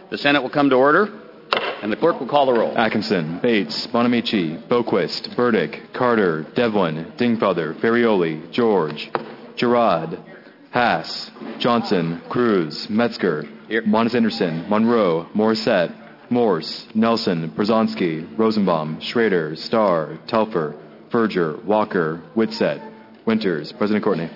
The Senate will come to order, and the clerk will call the roll. Atkinson, Bates, Bonamici, Boquist, Burdick, Carter, Devlin, Dingfelder, Ferrioli, George, Gerard, Haas, Johnson, Cruz, Metzger, Here. Monis Anderson, Monroe, Morissette, Morse, Nelson, Brzezinski, Rosenbaum, Schrader, Starr, Telfer, Berger, Walker, Whitsett, Winters. President Courtney.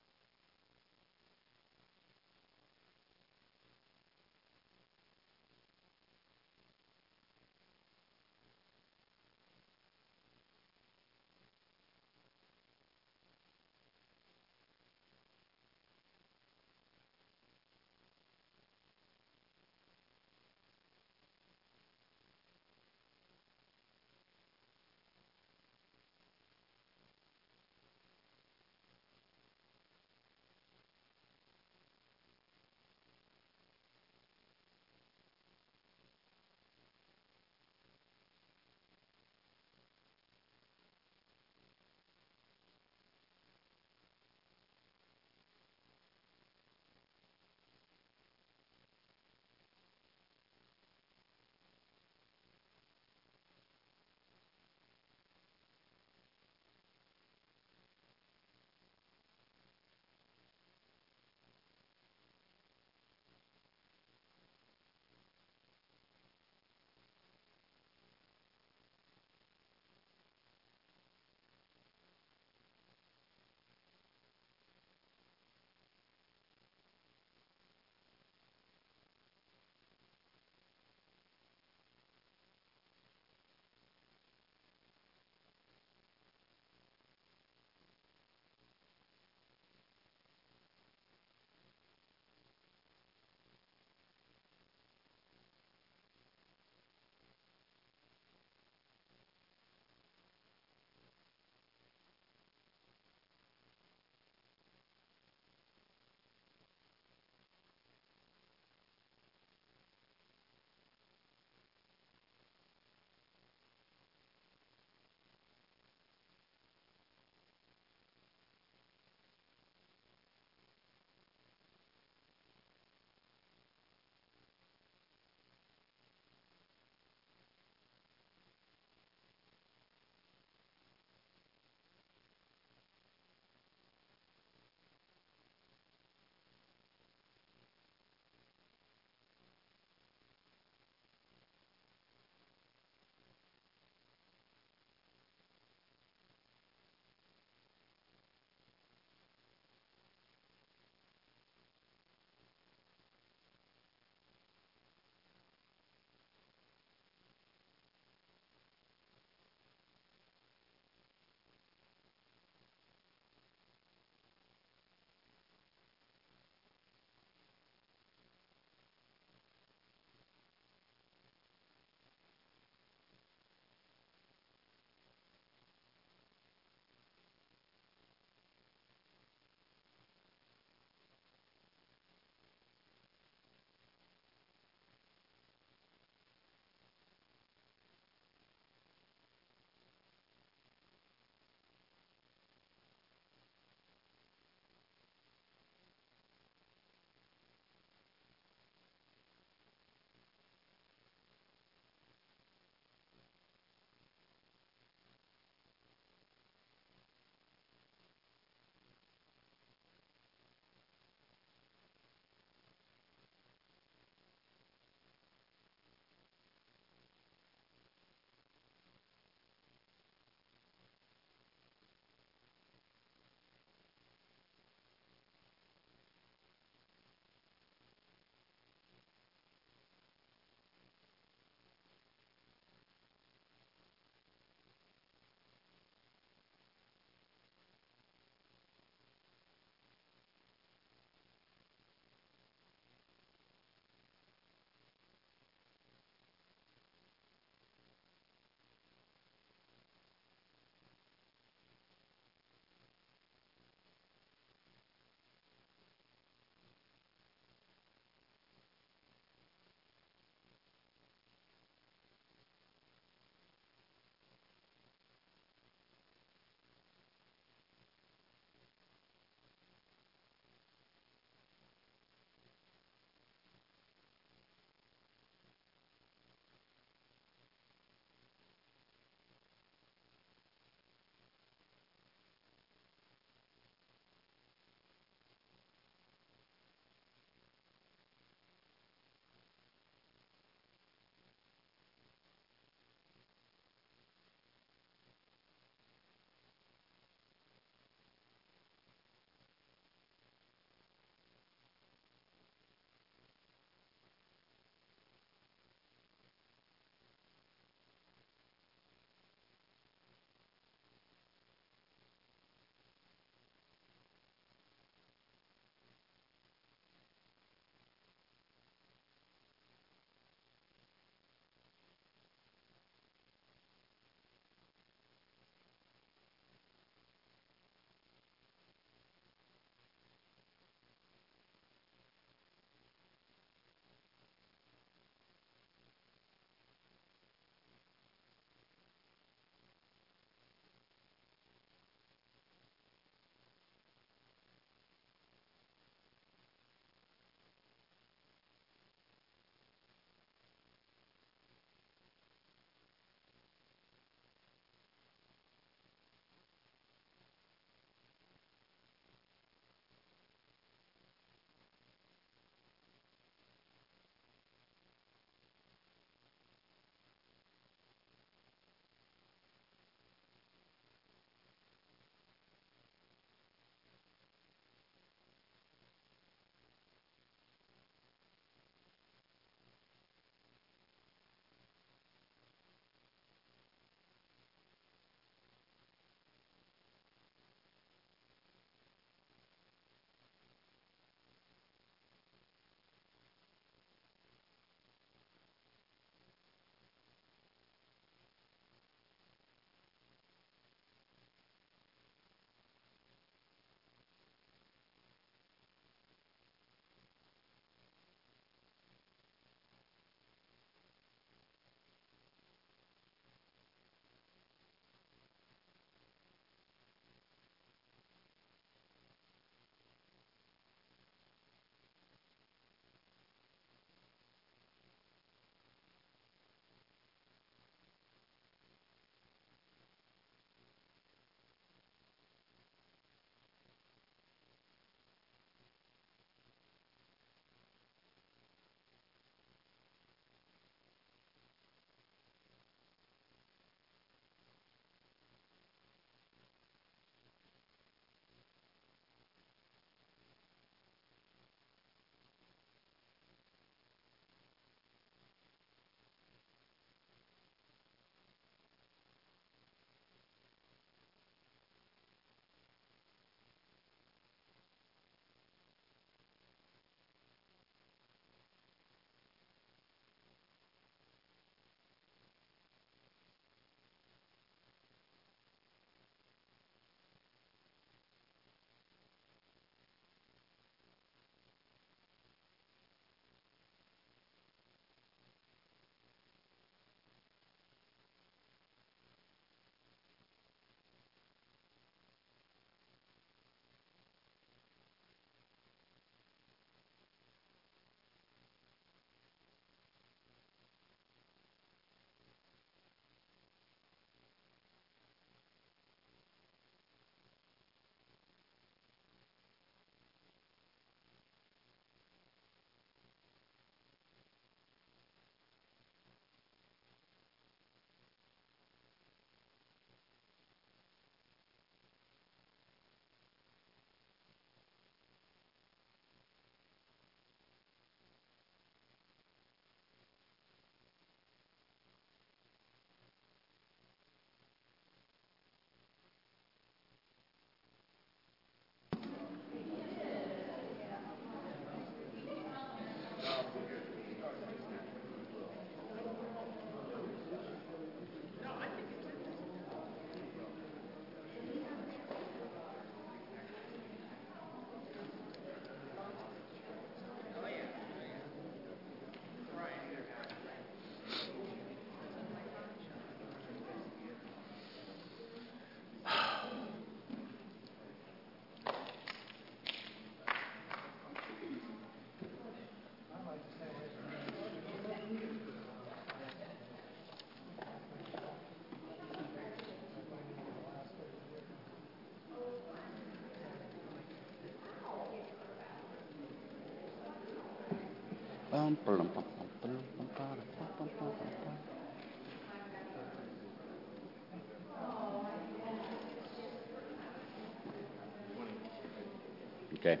Okay.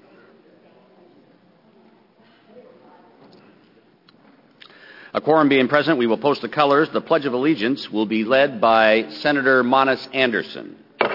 A quorum being present, we will post the colors. The Pledge of Allegiance will be led by Senator Monis Anderson.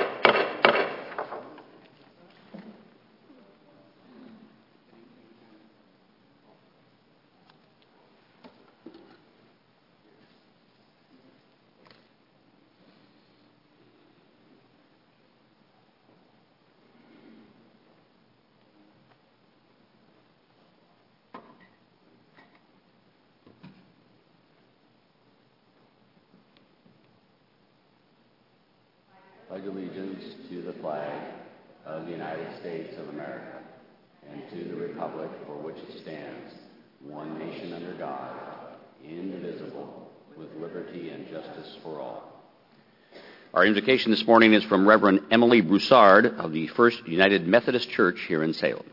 Pledge allegiance to the flag of the United States of America and to the republic for which it stands, one nation under God, indivisible, with liberty and justice for all. Our invocation this morning is from Reverend Emily Broussard of the First United Methodist Church here in Salem.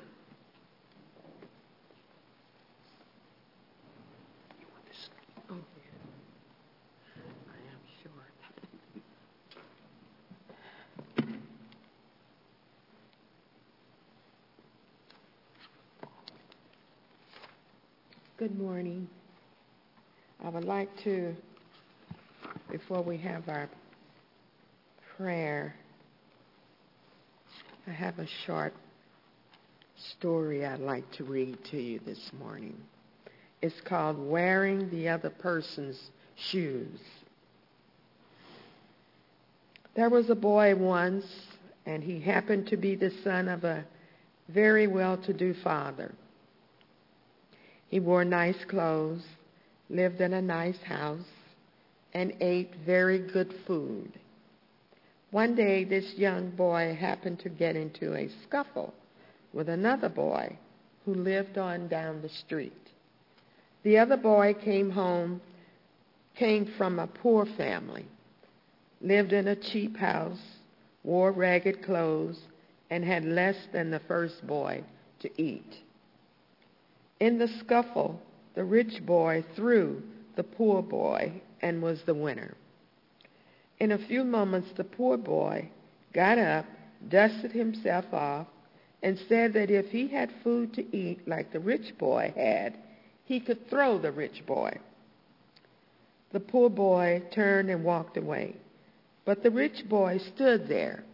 Good morning. I would like to, before we have our prayer, I have a short story I'd like to read to you this morning. It's called Wearing the Other Person's Shoes. There was a boy once, and he happened to be the son of a very well-to-do father. He wore nice clothes, lived in a nice house, and ate very good food. One day, this young boy happened to get into a scuffle with another boy who lived on down the street. The other boy came from a poor family, lived in a cheap house, wore ragged clothes, and had less than the first boy to eat. In the scuffle, the rich boy threw the poor boy and was the winner. In a few moments, the poor boy got up, dusted himself off, and said that if he had food to eat like the rich boy had, he could throw the rich boy. The poor boy turned and walked away, but the rich boy stood there.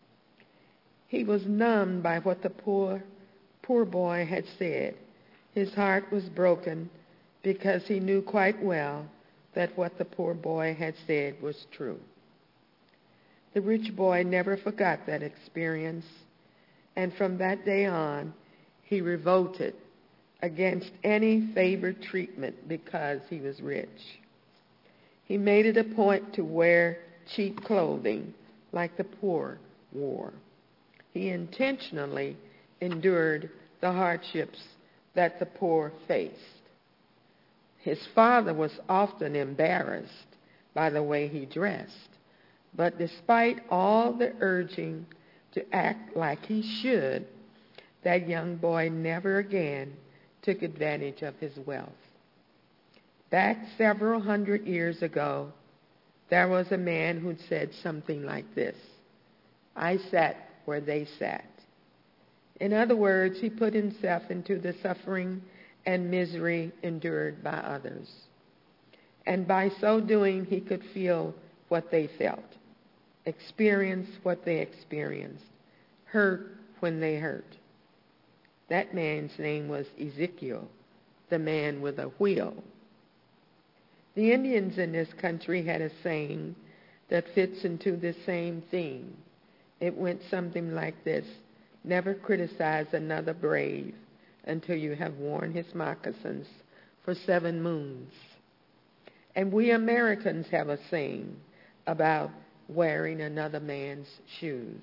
He was numbed by what the poor boy had said. His heart was broken because he knew quite well that what the poor boy had said was true. The rich boy never forgot that experience, and from that day on, he revolted against any favored treatment because he was rich. He made it a point to wear cheap clothing like the poor wore. He intentionally endured the hardships that the poor faced. His father was often embarrassed by the way he dressed, but despite all the urging to act like he should, that young boy never again took advantage of his wealth. Back several hundred years ago, there was a man who said something like this: "I sat where they sat." In other words, he put himself into the suffering and misery endured by others. And by so doing, he could feel what they felt, experience what they experienced, hurt when they hurt. That man's name was Ezekiel, the man with a wheel. The Indians in this country had a saying that fits into the same theme. It went something like this: never criticize another brave until you have worn his moccasins for 7 moons. And we Americans have a saying about wearing another man's shoes.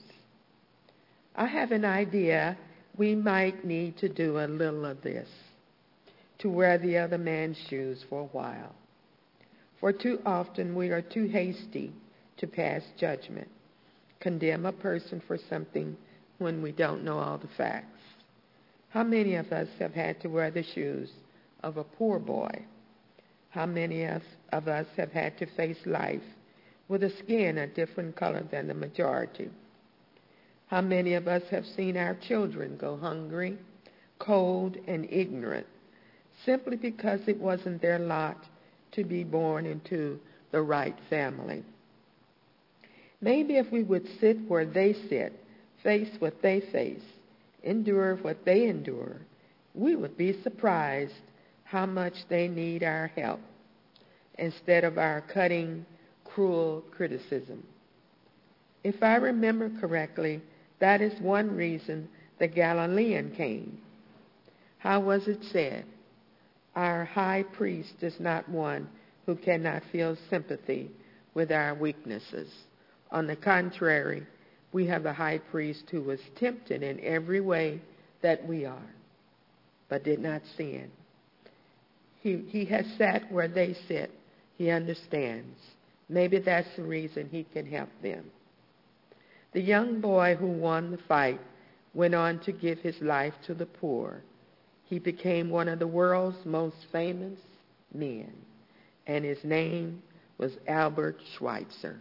I have an idea we might need to do a little of this, to wear the other man's shoes for a while. For too often we are too hasty to pass judgment, condemn a person for something when we don't know all the facts. How many of us have had to wear the shoes of a poor boy? How many of us have had to face life with a skin a different color than the majority? How many of us have seen our children go hungry, cold, and ignorant simply because it wasn't their lot to be born into the right family? Maybe if we would sit where they sit, face what they face, endure what they endure, we would be surprised how much they need our help instead of our cutting, cruel criticism. If I remember correctly, that is one reason the Galilean came. How was it said? Our high priest is not one who cannot feel sympathy with our weaknesses. On the contrary, we have a high priest who was tempted in every way that we are, but did not sin. He has sat where they sit. He understands. Maybe that's the reason he can help them. The young boy who won the fight went on to give his life to the poor. He became one of the world's most famous men, and his name was Albert Schweitzer.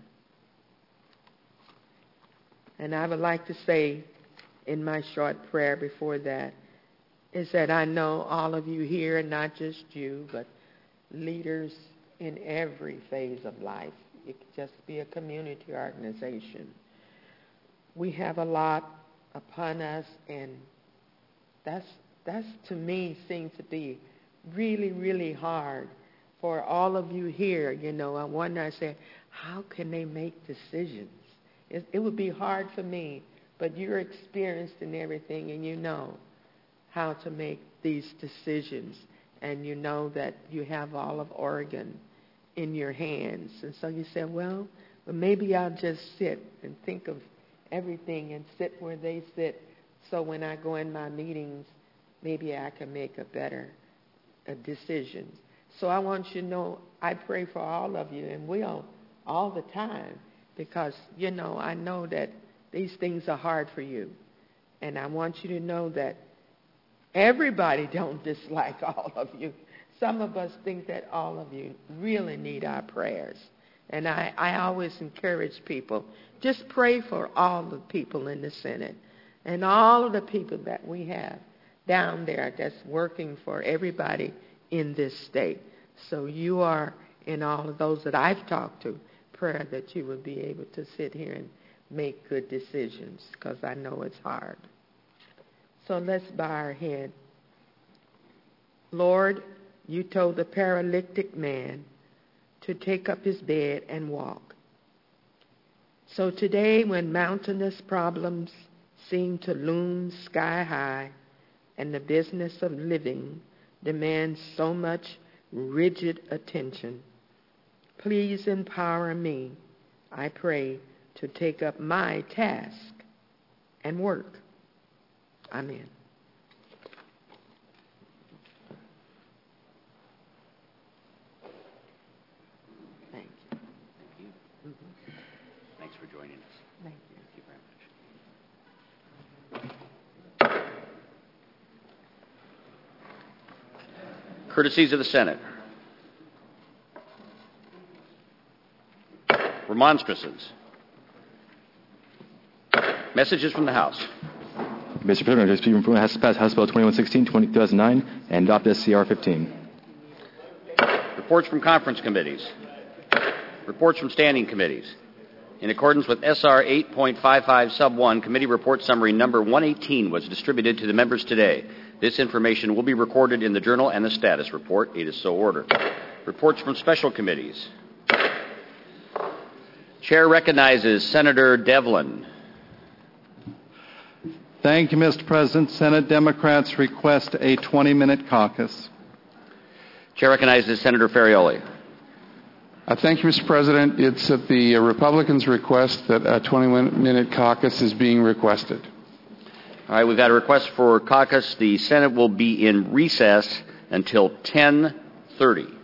And I would like to say in my short prayer before that is that I know all of you here, and not just you, but leaders in every phase of life. It could just be a community organization. We have a lot upon us, and that's to me seems to be really, really hard for all of you here. I wonder, I say, how can they make decisions? It would be hard for me, but you're experienced in everything, and you know how to make these decisions, and you know that you have all of Oregon in your hands. And so you say, well, maybe I'll just sit and think of everything and sit where they sit, so when I go in my meetings, maybe I can make a better decision. So I want you to know I pray for all of you, and will all the time, because, I know that these things are hard for you. And I want you to know that everybody don't dislike all of you. Some of us think that all of you really need our prayers. And I always encourage people, just pray for all the people in the Senate and all of the people that we have down there that's working for everybody in this state. So you are, in all of those that I've talked to, prayer that you would be able to sit here and make good decisions, because I know it's hard. So let's bow our head. Lord, you told the paralytic man to take up his bed and walk. So today, when mountainous problems seem to loom sky high and the business of living demands so much rigid attention, please empower me, I pray, to take up my task and work. Amen. Thank you. Thank you. Thanks for joining us. Thank you. Thank you very much. Courtesies of the Senate. Remonstrances. Messages from the House. Mr. President, I speak from House Bill 2116-2009 and adopt SCR 15. Reports from conference committees. Reports from standing committees. In accordance with SR 8.55 Sub 1, Committee Report Summary Number 118 was distributed to the members today. This information will be recorded in the Journal and the Status Report. It is so ordered. Reports from special committees. Chair recognizes Senator Devlin. Thank you, Mr. President. Senate Democrats request a 20-minute caucus. Chair recognizes Senator Ferrioli. Thank you, Mr. President. It's at the Republicans' request that a 20-minute caucus is being requested. All right, we've got a request for caucus. The Senate will be in recess until 10:30.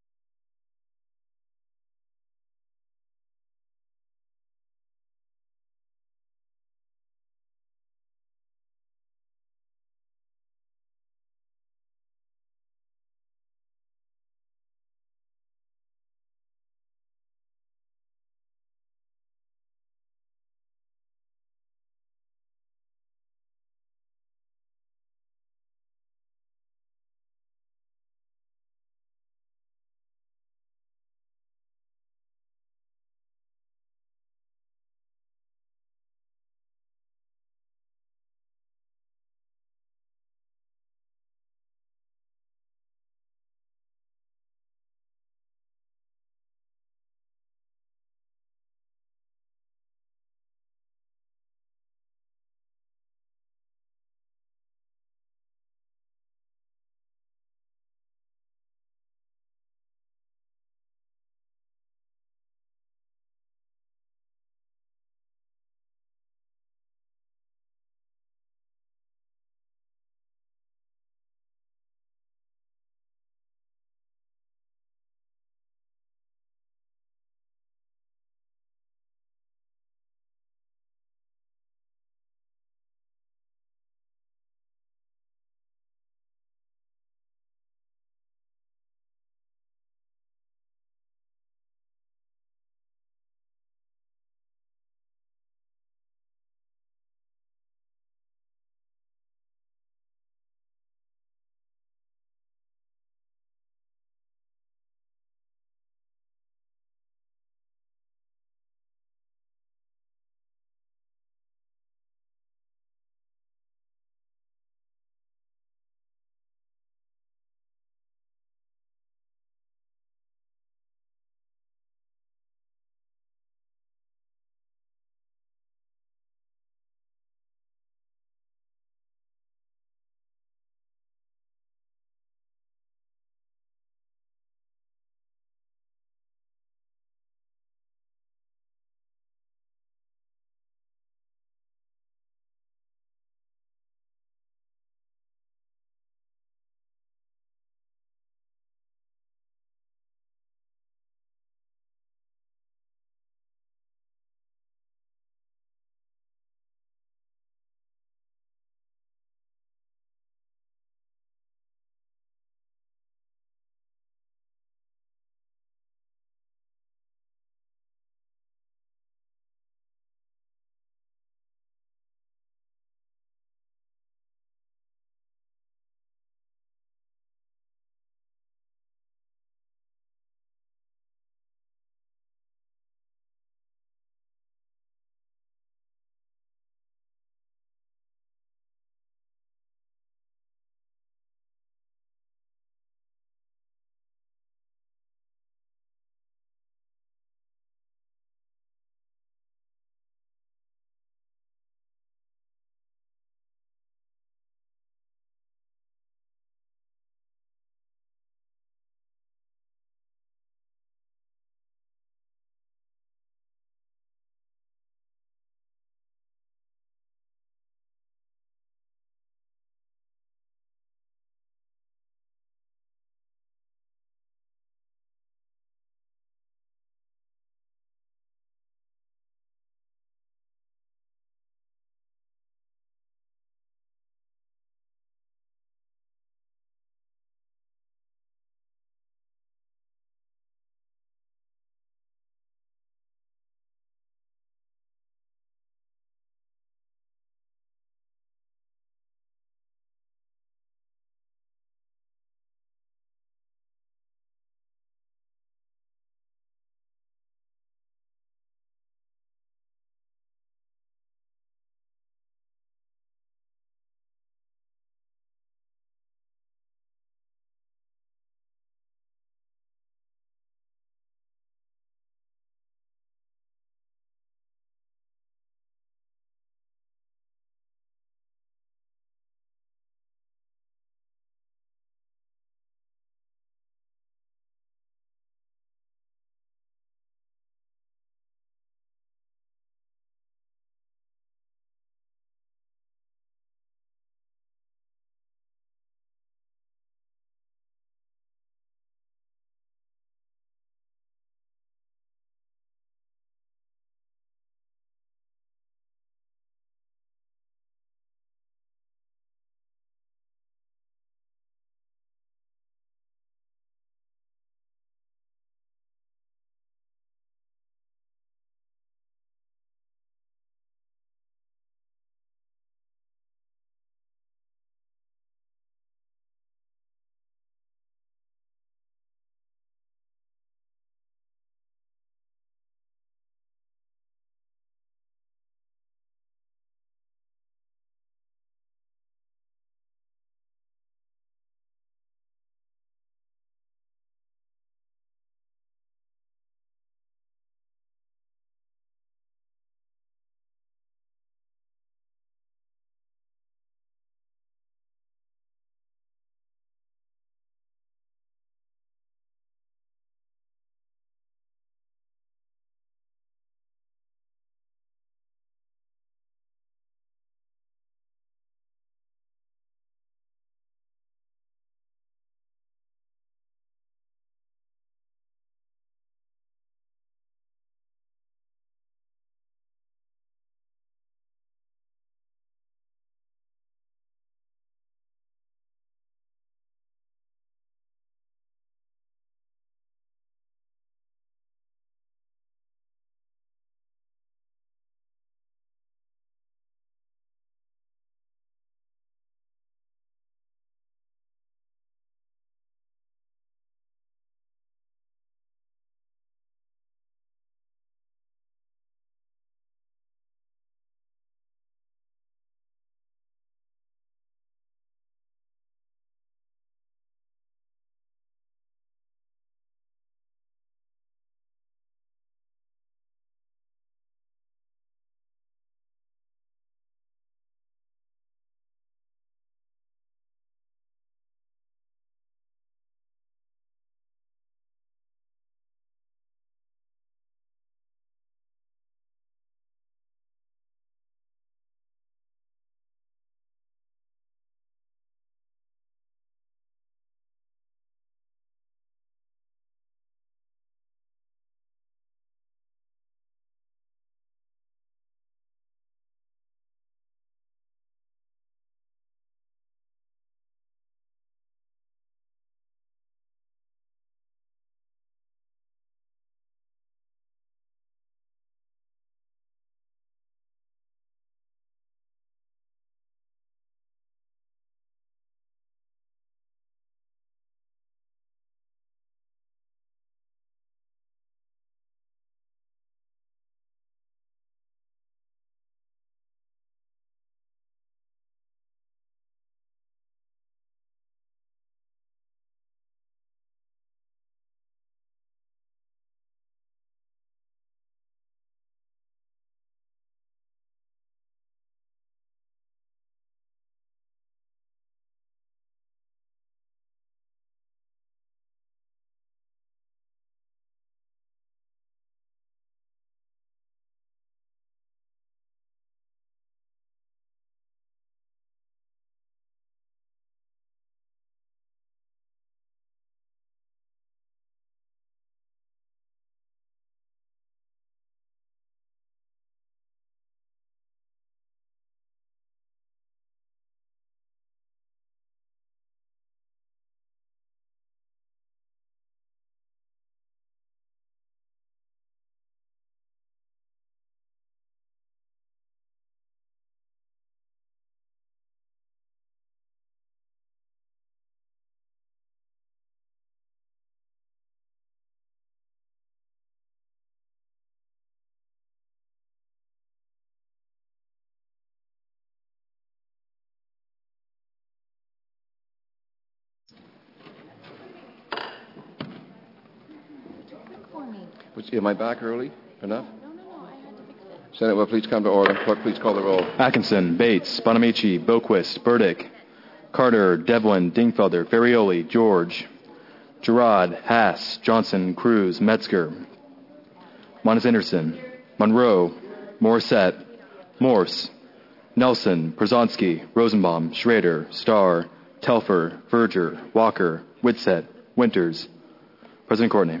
Am I back early enough? Senate will please come to order. Clerk, please call the roll. Atkinson, Bates, Bonamici, Boquist, Burdick, Carter, Devlin, Dingfelder, Ferrioli, George, Gerard, Haas, Johnson, Cruz, Metzger, Monas Anderson, Monroe, Morissette, Morse, Nelson, Przonski, Rosenbaum, Schrader, Starr, Telfer, Verger, Walker, Whitsett, Winters. President Courtney.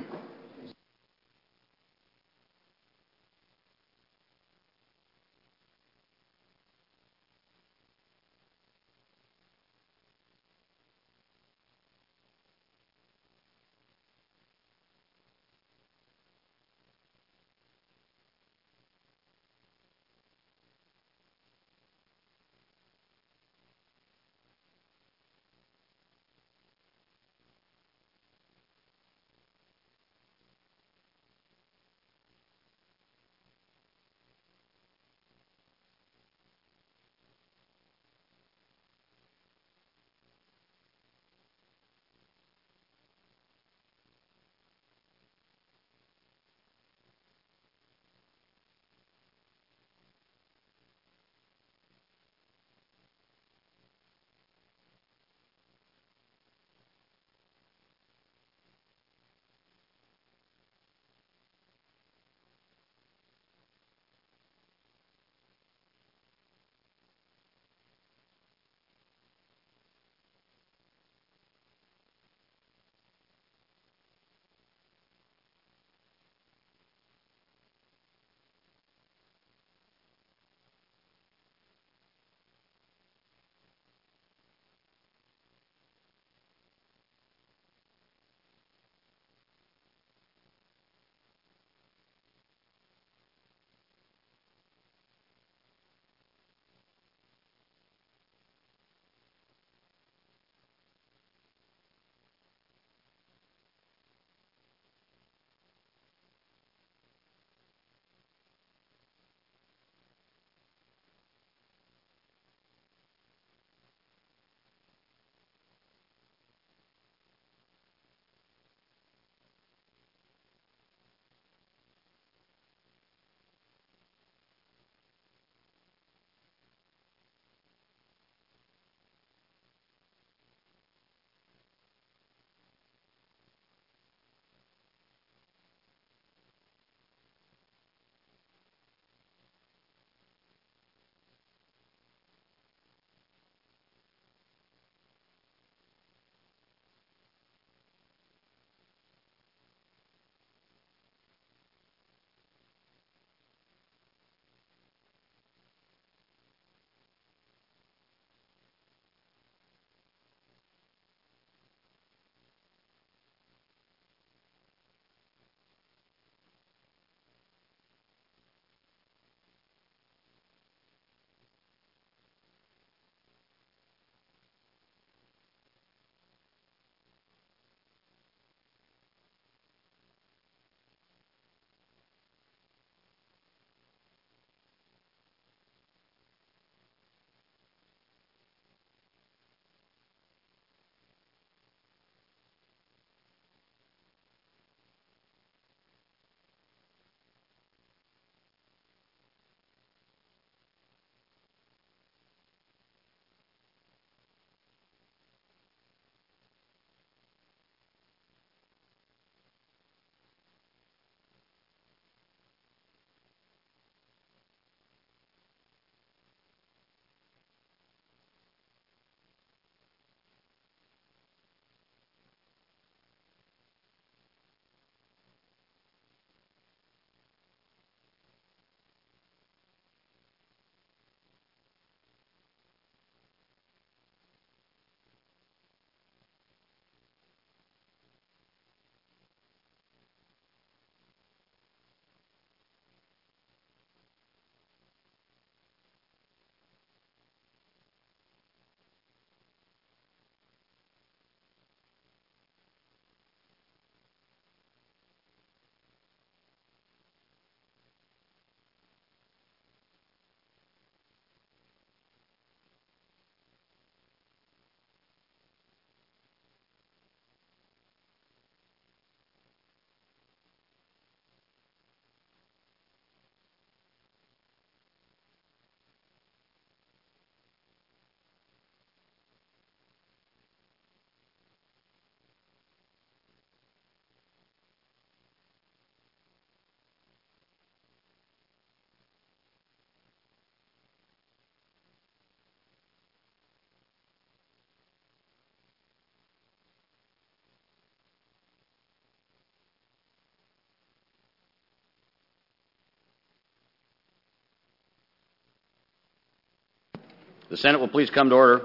The Senate will please come to order.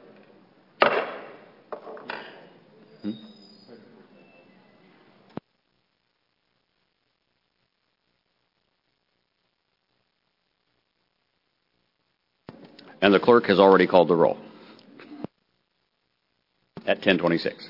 And the clerk has already called the roll at 10:26.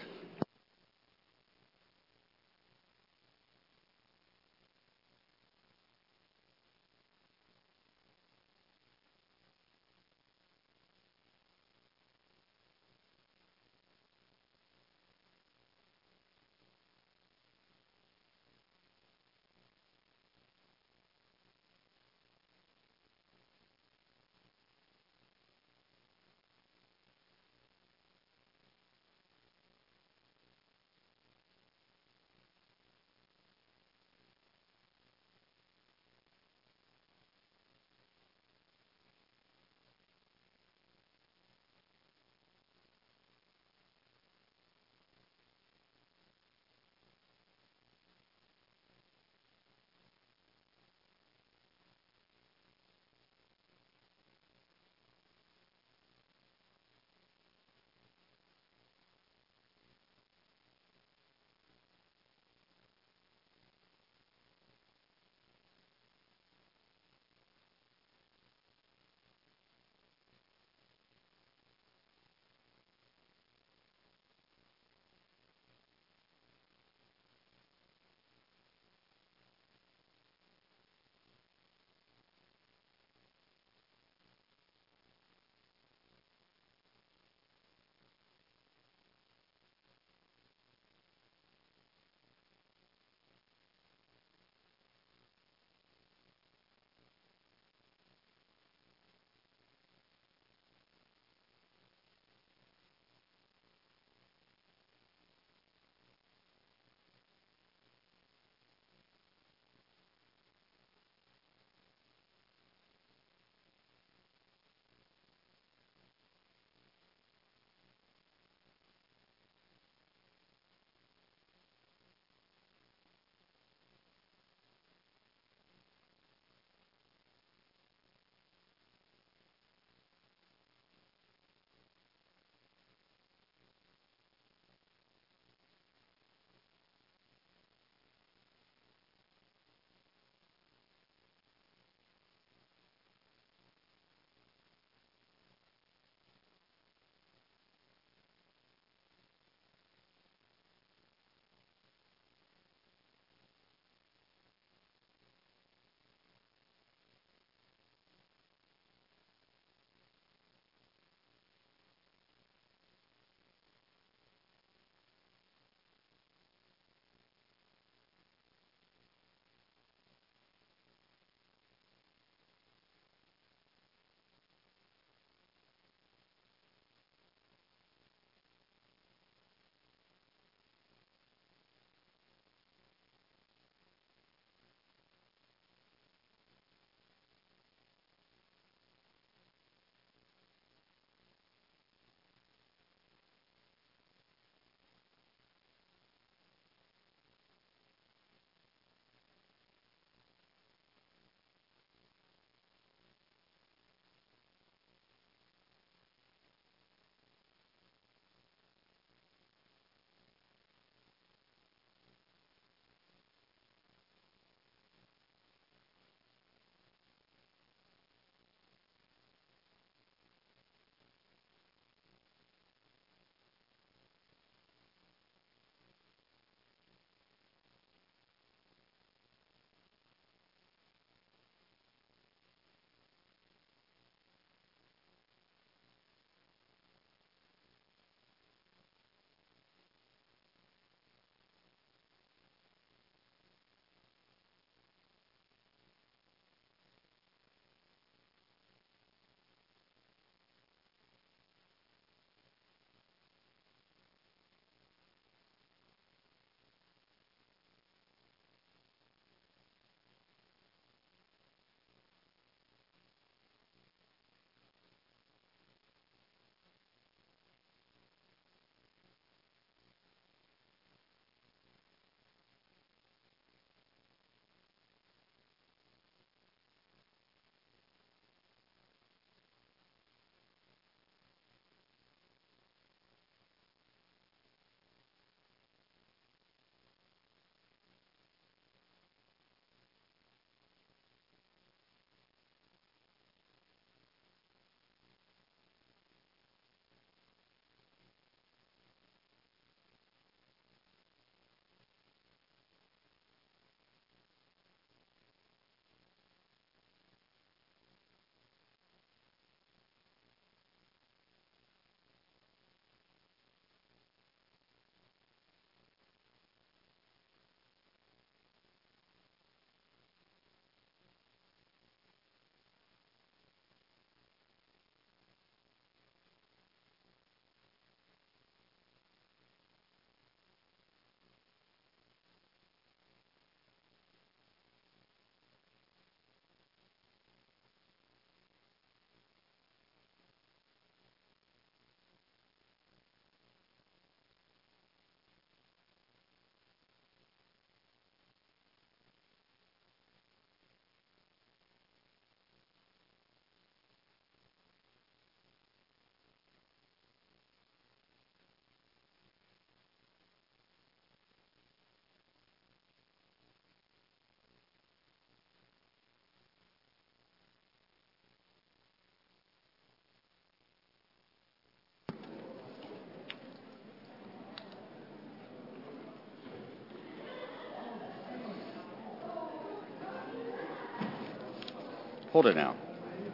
Hold it now.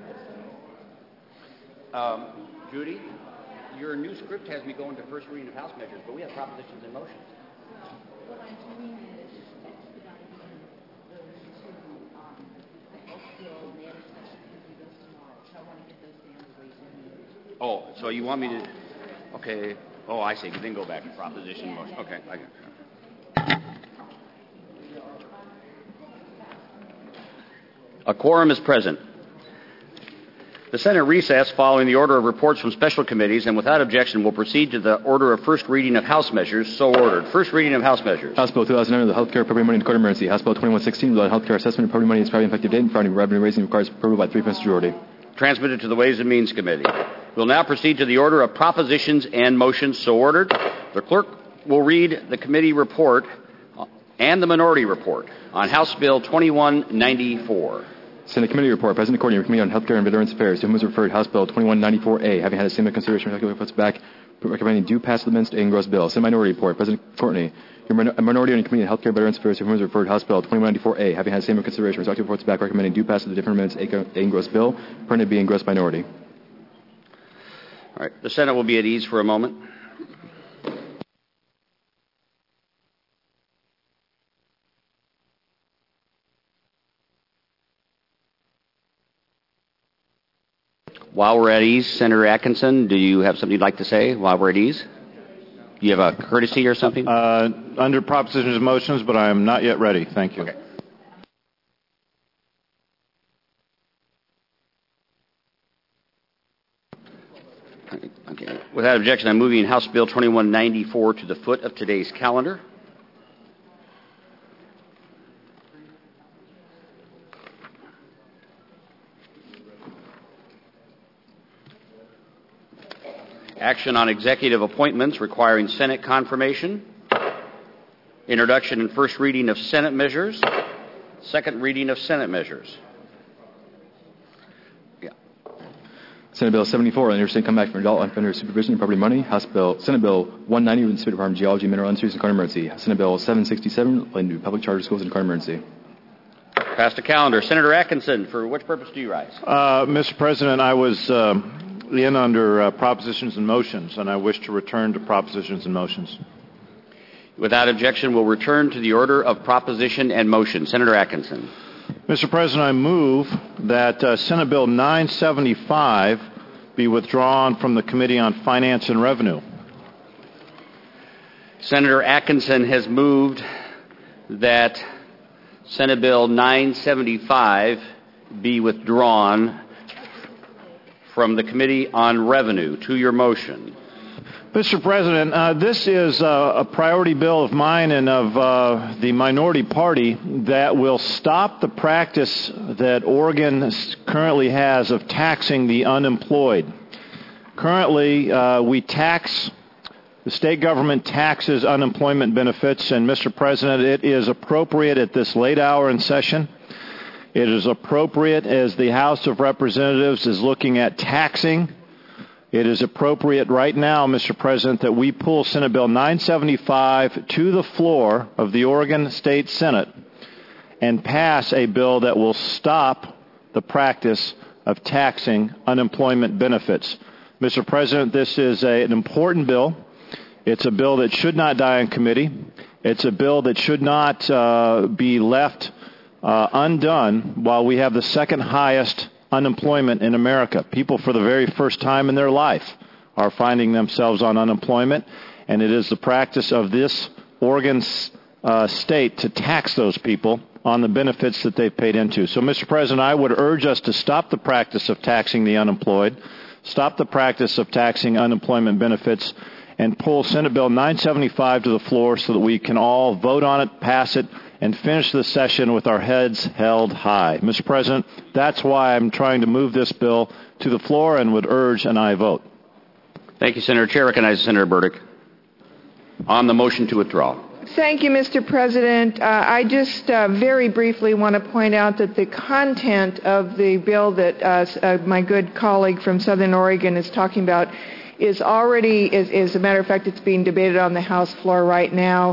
Judy, your new script has me going to first reading of House measures, but we have propositions and motions. What I'm doing is expediting those two, the House bill and the special committee goes tomorrow. So I want to get those down the ways and means. Oh, so you want me to? Okay. Oh, I see. Then go back to proposition motion. Okay, I got it. A quorum is present. The Senate recess following the order of reports from special committees, and without objection will proceed to the order of first reading of House measures. So ordered. First reading of House measures. House Bill 2009, the Healthcare Appropriate Money and Declared Emergency. House Bill 2116, the Healthcare Assessment and Appropriate Money is providing effective date and providing revenue raising requires approval by 3/5 majority. Transmitted to the Ways and Means Committee. We'll now proceed to the order of propositions and motions. So ordered. The clerk will read the committee report and the minority report on House Bill 2194. Senate Committee Report. President Courtney, Committee on Healthcare and Veterans Affairs, to whom is referred House Bill 2194A, having had a same consideration puts back, recommending due passage and engrossed bill. Senate Minority Report. President Courtney, a minority on the Committee on Healthcare and Veterans Affairs, to whom is referred House Bill 2194A, having had the same consideration reports back, recommending due passage of the different amendments engrossed bill, printed be engrossed minority. All right. The Senate will be at ease for a moment. While we're at ease, Senator Atkinson, do you have something you'd like to say while we're at ease? Do you have a courtesy or something? Under propositions and motions, but I am not yet ready. Thank you. Okay. Okay. Without objection, I'm moving House Bill 2194 to the foot of today's calendar. Action on executive appointments requiring Senate confirmation. Introduction and first reading of Senate measures. Second reading of Senate measures. Yeah. Senate Bill 74, interstate comeback from adult under supervision and property money. Senate Bill 190, with the State Department of Geology, Mineral Industries, and Climate Emergency. Senate Bill 767, relating to public charter schools and climate emergency. Pass the calendar. Senator Atkinson, for which purpose do you rise? Mr. President, I was in under propositions and motions, and I wish to return to propositions and motions. Without objection, we'll return to the order of proposition and motion. Senator Atkinson. Mr. President, I move that Senate Bill 975 be withdrawn from the Committee on Finance and Revenue. Senator Atkinson has moved that Senate Bill 975 be withdrawn from the Committee on Revenue. To your motion. Mr. President, this is a priority bill of mine and of the minority party that will stop the practice that Oregon currently has of taxing the unemployed. Currently, the state government taxes unemployment benefits, and Mr. President, it is appropriate at this late hour in session. It is appropriate as the House of Representatives is looking at taxing. It is appropriate right now, Mr. President, that we pull Senate Bill 975 to the floor of the Oregon State Senate and pass a bill that will stop the practice of taxing unemployment benefits. Mr. President, this is an important bill. It's a bill that should not die in committee. It's a bill that should not be left undone while we have the second highest unemployment in America. People for the very first time in their life are finding themselves on unemployment, and it is the practice of this Oregon state to tax those people on the benefits that they've paid into. So, Mr. President, I would urge us to stop the practice of taxing the unemployed, stop the practice of taxing unemployment benefits, and pull Senate Bill 975 to the floor so that we can all vote on it, pass it, and finish the session with our heads held high. Mr. President, that's why I'm trying to move this bill to the floor and would urge an aye vote. Thank you, Senator. Chair recognizes Senator Burdick on the motion to withdraw. Thank you, Mr. President. I just very briefly want to point out that the content of the bill that my good colleague from Southern Oregon is talking about is already, as a matter of fact, it's being debated on the House floor right now.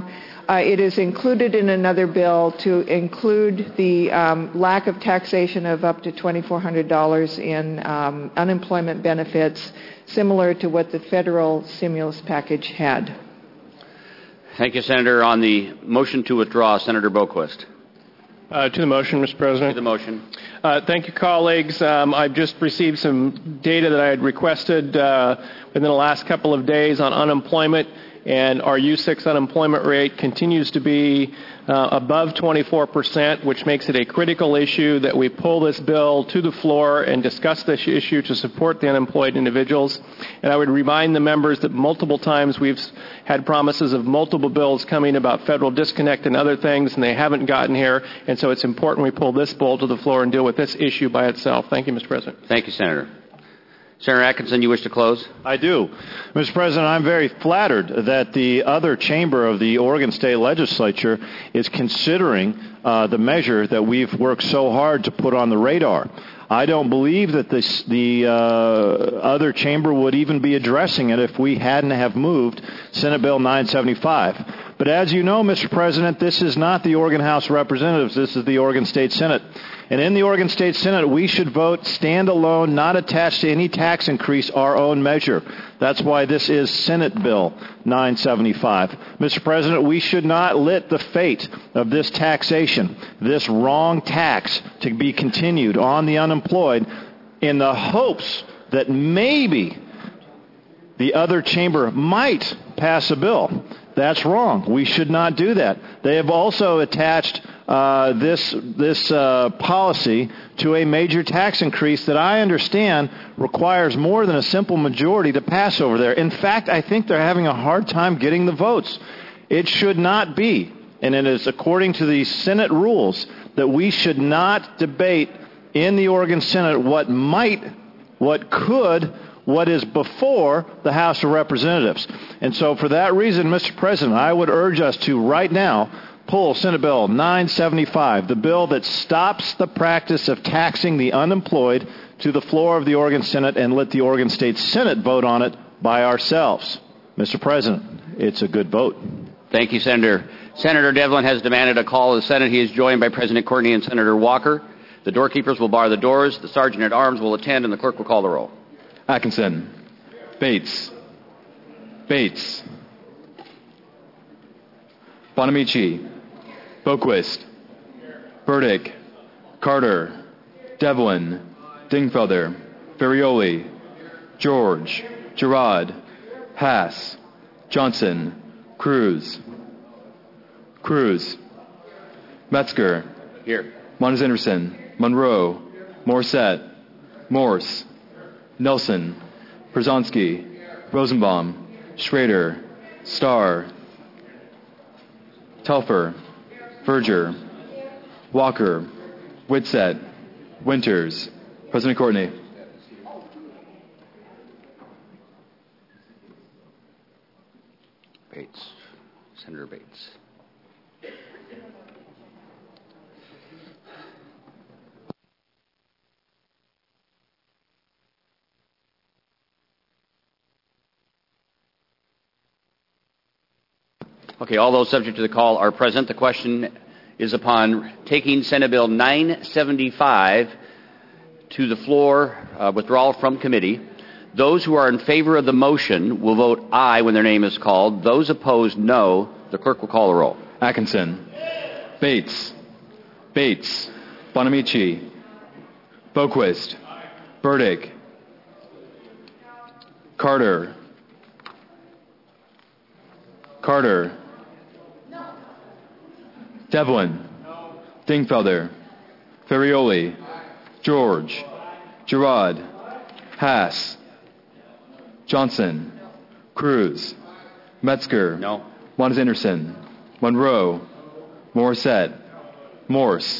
It is included in another bill to include the lack of taxation of up to $2,400 in unemployment benefits, similar to what the federal stimulus package had. Thank you, Senator. On the motion to withdraw, Senator Boquist. To the motion, Mr. President. To the motion. Thank you, colleagues. I've just received some data that I had requested within the last couple of days on unemployment, and our U6 unemployment rate continues to be above 24%, which makes it a critical issue that we pull this bill to the floor and discuss this issue to support the unemployed individuals. And I would remind the members that multiple times we've had promises of multiple bills coming about federal disconnect and other things, and they haven't gotten here. And so it's important we pull this bill to the floor and deal with this issue by itself. Thank you, Mr. President. Thank you, Senator. Senator Atkinson, you wish to close? I do. Mr. President, I'm very flattered that the other chamber of the Oregon State Legislature is considering the measure that we've worked so hard to put on the radar. I don't believe that the other chamber would even be addressing it if we hadn't have moved Senate Bill 975. But as you know, Mr. President, this is not the Oregon House of Representatives. This is the Oregon State Senate. And in the Oregon State Senate, we should vote standalone, not attached to any tax increase, our own measure. That's why this is Senate Bill 975. Mr. President, we should not let the fate of this taxation, this wrong tax, to be continued on the unemployed in the hopes that maybe the other chamber might pass a bill. That's wrong. We should not do that. They have also attached this policy to a major tax increase that I understand requires more than a simple majority to pass over there. In fact, I think they're having a hard time getting the votes. It should not be, and it is according to the Senate rules, that we should not debate in the Oregon Senate what might, what could, what is before the House of Representatives. And so for that reason, Mr. President, I would urge us to right now pull Senate Bill 975, the bill that stops the practice of taxing the unemployed, to the floor of the Oregon Senate and let the Oregon State Senate vote on it by ourselves. Mr. President, it's a good vote. Thank you, Senator. Senator Devlin has demanded a call of the Senate. He is joined by President Courtney and Senator Walker. The doorkeepers will bar the doors. The sergeant at arms will attend, and the clerk will call the roll. Atkinson. Bates. Bates. Bonamici. Boquist. Burdick. Carter. Devlin. Dingfelder. Ferrioli. George. Girard. Haas. Johnson. Cruz. Cruz. Metzger. Here. Mons Anderson. Monroe. Morissette. Morse. Nelson. Przonski. Rosenbaum. Schrader. Starr. Telfer. Verger. Walker. Whitsett. Winters. President Courtney. Bates. Senator Bates. Okay, all those subject to the call are present. The question is upon taking Senate Bill 975 to the floor, withdrawal from committee. Those who are in favor of the motion will vote aye when their name is called. Those opposed, no. The clerk will call the roll. Atkinson. Bates. Bates. Bonamici. Boquist. Burdick. Carter. Carter. Devlin. Dingfelder. Ferrioli. George. Girard. Haas. Johnson. Cruz. Metzger. No. Mons Anderson. Monroe. Morissette. Morse.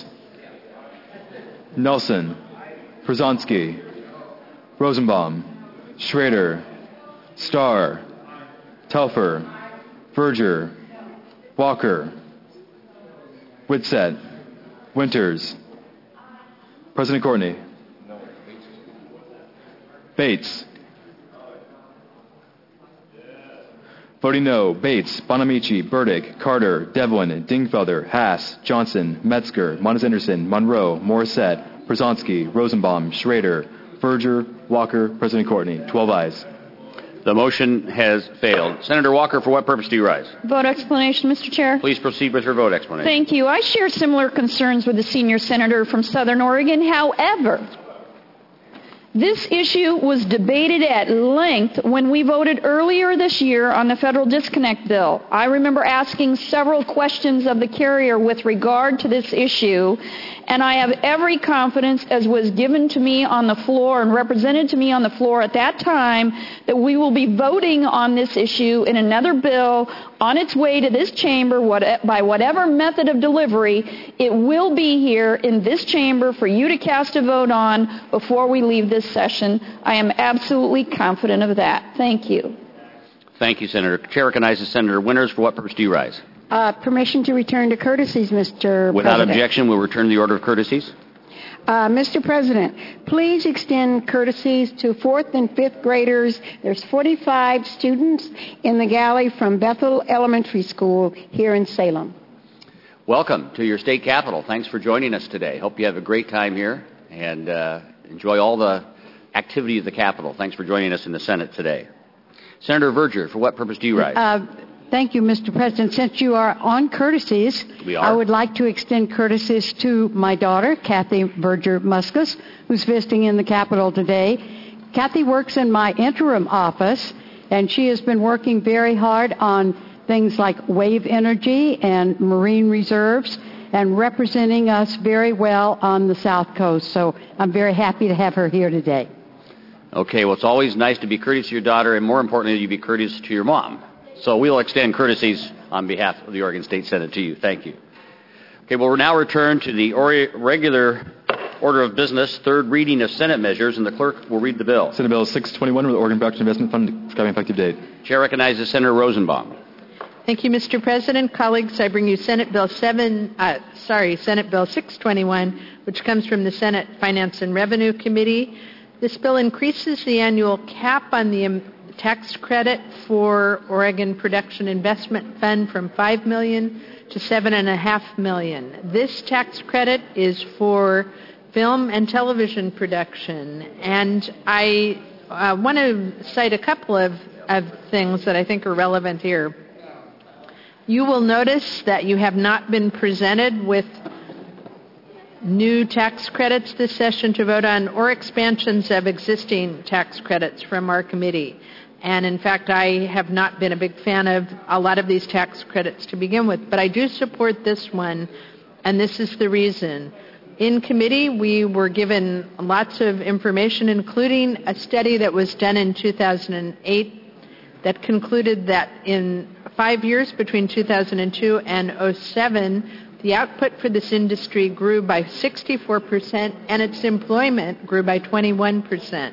Nelson. Przonski. Rosenbaum. Schrader. Starr. Telfer. Verger. Walker. Whitsett. Winters. President Courtney. Bates. Voting no, Bates, Bonamici, Burdick, Carter, Devlin, Dingfelder, Haas, Johnson, Metzger, Montes Anderson, Monroe, Morissette, Brzezinski, Rosenbaum, Schrader, Verger, Walker, President Courtney. 12 ayes. The motion has failed. Senator Walker, for what purpose do you rise? Vote explanation, Mr. Chair. Please proceed with your vote explanation. Thank you. I share similar concerns with the senior senator from Southern Oregon. However, this issue was debated at length when we voted earlier this year on the federal disconnect bill. I remember asking several questions of the carrier with regard to this issue, and I have every confidence, as was given to me on the floor and represented to me on the floor at that time, that we will be voting on this issue in another bill on its way to this chamber by whatever method of delivery. It will be here in this chamber for you to cast a vote on before we leave this session. I am absolutely confident of that. Thank you. Thank you, Senator. Chair recognizes Senator Winters. For what purpose do you rise? Permission to return to courtesies, Mr. Without President. objection, we'll return to the order of courtesies. Mr. President, please extend courtesies to 4th and 5th graders. There's 45 students in the galley from Bethel Elementary School here in Salem. Welcome to your state capitol. Thanks for joining us today. Hope you have a great time here and enjoy all the activity of the Capitol. Thanks for joining us in the Senate today. Senator Verger, for what purpose do you rise? Thank you, Mr. President. Since you are on courtesies, I would like to extend courtesies to my daughter, Kathy Verger Muscus, who's visiting in the Capitol today. Kathy works in my interim office, and she has been working very hard on things like wave energy and marine reserves and representing us very well on the South Coast. So I'm very happy to have her here today. Okay, well, it's always nice to be courteous to your daughter, and more importantly, you be courteous to your mom. So we'll extend courtesies on behalf of the Oregon State Senate to you. Thank you. Okay, well, we'll now return to the regular order of business, third reading of Senate measures, and the clerk will read the bill. Senate Bill 621 with the Oregon Production Investment Fund describing effective date. Chair recognizes Senator Rosenbaum. Thank you, Mr. President. Colleagues, I bring you Senate Bill 621, which comes from the Senate Finance and Revenue Committee. This bill increases the annual cap on the tax credit for Oregon Production Investment Fund from $5 million to $7.5 million. This tax credit is for film and television production, and I want to cite a couple of things that I think are relevant here. You will notice that you have not been presented with new tax credits this session to vote on or expansions of existing tax credits from our committee. And in fact, I have not been a big fan of a lot of these tax credits to begin with, but I do support this one, and this is the reason. In committee, we were given lots of information, including a study that was done in 2008 that concluded that in 5 years between 2002 and 2007, the output for this industry grew by 64%, and its employment grew by 21%.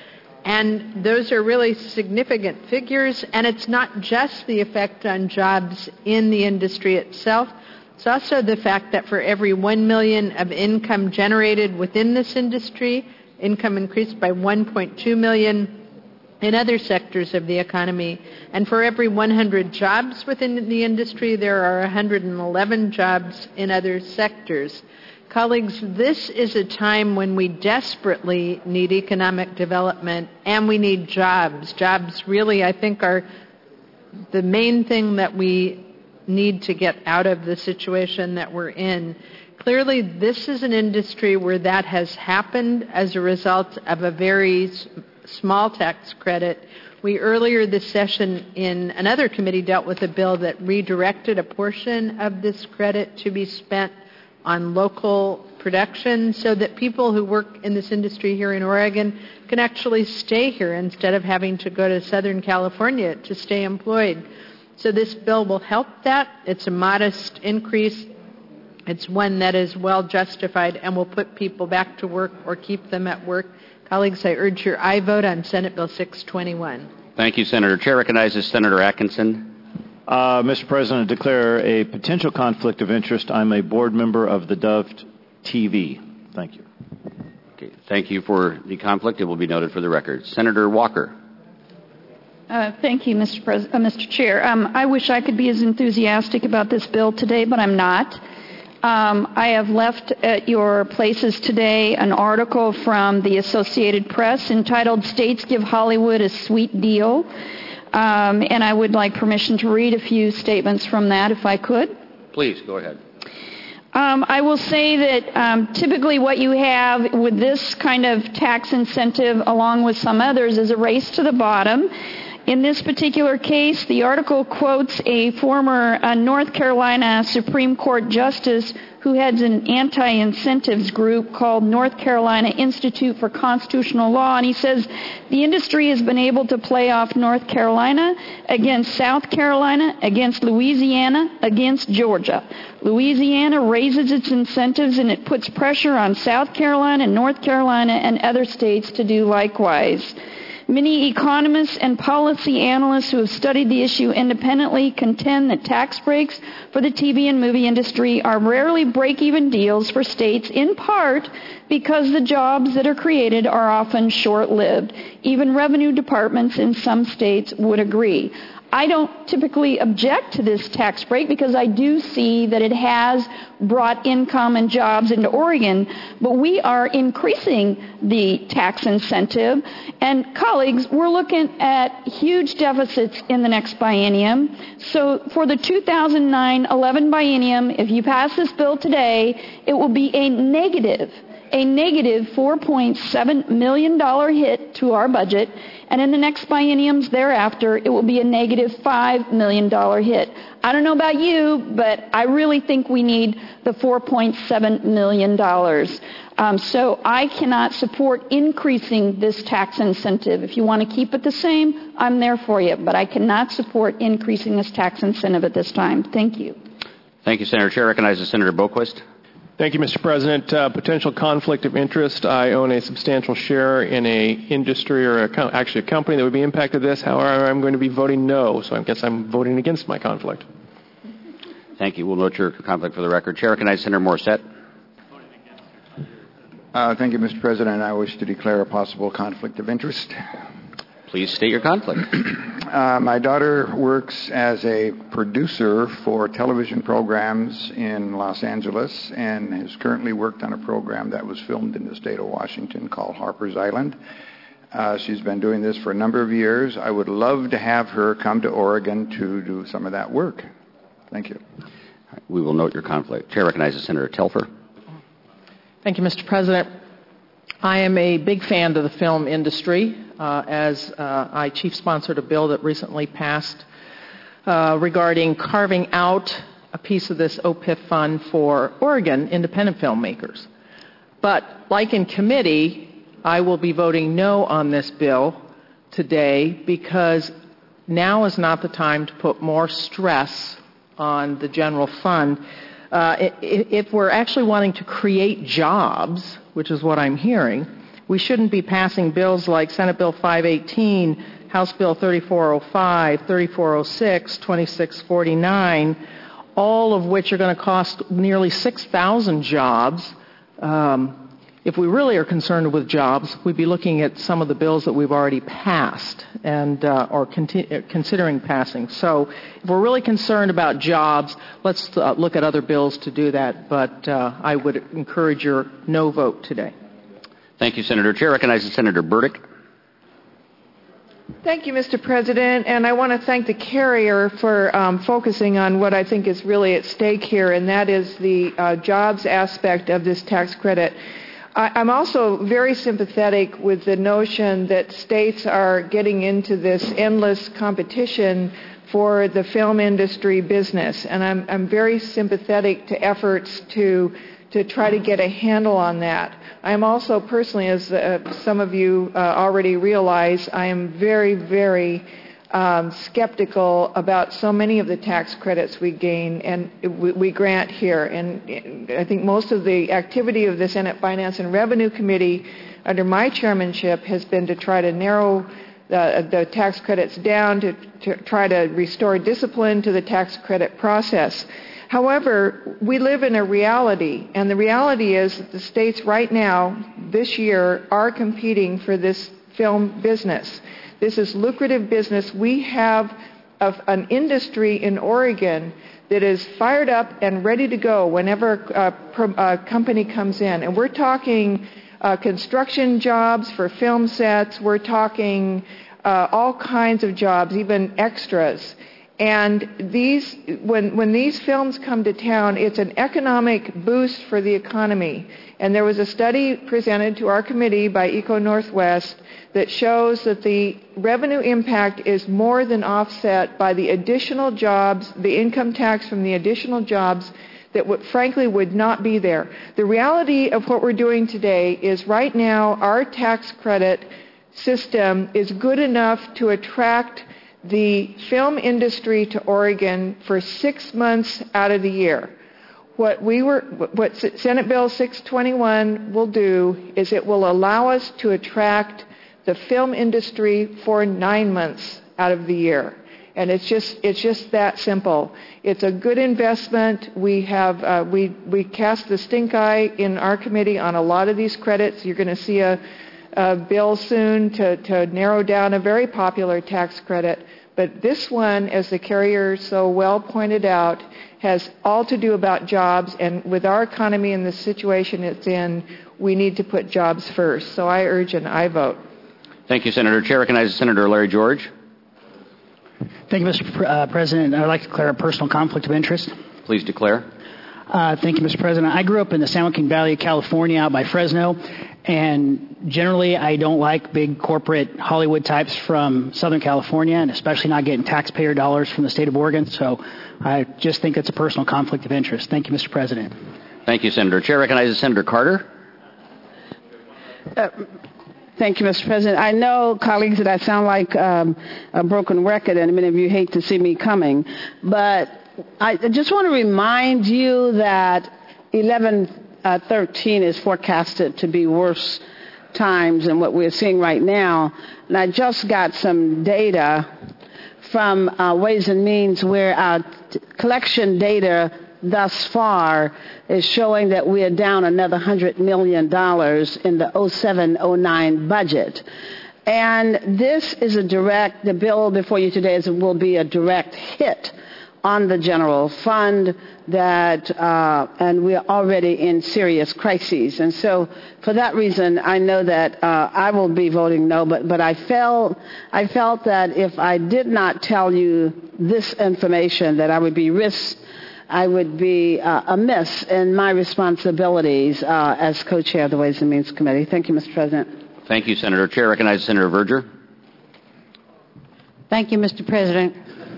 And those are really significant figures, and it's not just the effect on jobs in the industry itself. It's also the fact that for every $1 million of income generated within this industry, income increased by $1.2 million in other sectors of the economy. And for every 100 jobs within the industry, there are 111 jobs in other sectors. Colleagues, this is a time when we desperately need economic development and we need jobs. Jobs really, I think, are the main thing that we need to get out of the situation that we're in. Clearly, this is an industry where that has happened as a result of a very small tax credit. We earlier this session in another committee dealt with a bill that redirected a portion of this credit to be spent on local production so that people who work in this industry here in Oregon can actually stay here instead of having to go to Southern California to stay employed. So this bill will help that. It's a modest increase. It's one that is well justified and will put people back to work or keep them at work. Colleagues, I urge your aye vote on Senate Bill 621. Thank you, Senator. Chair recognizes Senator Atkinson. Mr. President, I declare a potential conflict of interest. I'm a board member of the Dove TV. Thank you. Okay, thank you for the conflict. It will be noted for the record. Senator Walker. Thank you, Mr. Chair. I wish I could be as enthusiastic about this bill today, but I'm not. I have left at your places today an article from the Associated Press entitled "States Give Hollywood a Sweet Deal," and I would like permission to read a few statements from that, if I could. Please, go ahead. I will say that typically what you have with this kind of tax incentive, along with some others, is a race to the bottom. In this particular case, the article quotes a former North Carolina Supreme Court justice who heads an anti-incentives group called North Carolina Institute for Constitutional Law, and he says the industry has been able to play off North Carolina against South Carolina, against Louisiana, against Georgia. Louisiana raises its incentives and it puts pressure on South Carolina, North Carolina, and other states to do likewise. Many economists and policy analysts who have studied the issue independently contend that tax breaks for the TV and movie industry are rarely break-even deals for states, in part because the jobs that are created are often short-lived. Even revenue departments in some states would agree. I don't typically object to this tax break because I do see that it has brought income and jobs into Oregon, but we are increasing the tax incentive. And colleagues, we're looking at huge deficits in the next biennium. So for the 2009-11 biennium, if you pass this bill today, it will be a negative $4.7 million hit to our budget, and in the next bienniums thereafter, it will be a negative $5 million hit. I don't know about you, but I really think we need the $4.7 million. So I cannot support increasing this tax incentive. If you want to keep it the same, I'm there for you, but I cannot support increasing this tax incentive at this time. Thank you. Thank you, Senator. Chair recognizes Senator Boquist. Thank you, Mr. President. Potential conflict of interest. I own a substantial share in a industry or actually a company that would be impacted this. However, I'm going to be voting no, so I guess I'm voting against my conflict. Thank you. We'll note your conflict for the record. Chair recognizes Senator Morissette. Thank you, Mr. President. I wish to declare a possible conflict of interest. Please state your conflict. My daughter works as a producer for television programs in Los Angeles and has currently worked on a program that was filmed in the state of Washington called Harper's Island. She's been doing this for a number of years. I would love to have her come to Oregon to do some of that work. Thank you. We will note your conflict. Chair recognizes Senator Telfer. Thank you, Mr. President. I am a big fan of the film industry, as I chief-sponsored a bill that recently passed regarding carving out a piece of this OPIF fund for Oregon independent filmmakers. But like in committee, I will be voting no on this bill today because now is not the time to put more stress on the general fund. If we're actually wanting to create jobs, which is what I'm hearing, we shouldn't be passing bills like Senate Bill 518, House Bill 3405, 3406, 2649, all of which are going to cost nearly 6,000 jobs. If we really are concerned with jobs, we'd be looking at some of the bills that we've already passed and or considering passing. So if we're really concerned about jobs, let's look at other bills to do that. But I would encourage your no vote today. Thank you, Senator. Chair recognizes Senator Burdick. Thank you, Mr. President, and I want to thank the carrier for focusing on what I think is really at stake here, and that is the jobs aspect of this tax credit. I'm also very sympathetic with the notion that states are getting into this endless competition for the film industry business, and I'm very sympathetic to efforts to try to get a handle on that. I'm also personally, as some of you already realize, I am very, very skeptical about so many of the tax credits we gain and we grant here. And I think most of the activity of the Senate Finance and Revenue Committee under my chairmanship has been to try to narrow the tax credits down, to try to restore discipline to the tax credit process. However, we live in a reality, and the reality is that the states right now, this year, are competing for this film business. This is lucrative business. We have an industry in Oregon that is fired up and ready to go whenever a company comes in. And we're talking construction jobs for film sets. We're talking all kinds of jobs, even extras. And when these films come to town, it's an economic boost for the economy. And there was a study presented to our committee by Eco Northwest that shows that the revenue impact is more than offset by the additional jobs, the income tax from the additional jobs that frankly would not be there. The reality of what we're doing today is right now our tax credit system is good enough to attract the film industry to Oregon for 6 months out of the year. What Senate Bill 621 will do is it will allow us to attract the film industry for 9 months out of the year. And it's just that simple. It's a good investment. We cast the stink eye in our committee on a lot of these credits. You're going to see a bill soon to narrow down a very popular tax credit. But this one, as the carrier so well pointed out, has all to do about jobs. And with our economy and the situation it's in, we need to put jobs first. So I urge an aye vote. Thank you, Senator. Chair recognizes Senator Larry George. Thank you, Mr. President. I'd like to declare a personal conflict of interest. Please declare. Thank you, Mr. President. I grew up in the San Joaquin Valley of California out by Fresno, and generally I don't like big corporate Hollywood types from Southern California, and especially not getting taxpayer dollars from the state of Oregon. So I just think it's a personal conflict of interest. Thank you, Mr. President. Thank you, Senator. Chair recognizes Senator Carter. Thank you, Mr. President. I know, colleagues, that I sound like a broken record, and many of you hate to see me coming, but I just want to remind you that 11/13 is forecasted to be worse times than what we're seeing right now. And I just got some data from Ways and Means where our collection data thus far is showing that we are down another $100 million in the 07-09 budget. And this is the bill before you today will be a direct hit on the general fund and we are already in serious crises. And so for that reason, I know that I will be voting no, but I felt that if I did not tell you this information, that I would be amiss in my responsibilities as co-chair of the Ways and Means Committee. Thank you, Mr. President. Thank you, Senator. Chair recognizes Senator Verger. Thank you, Mr. President.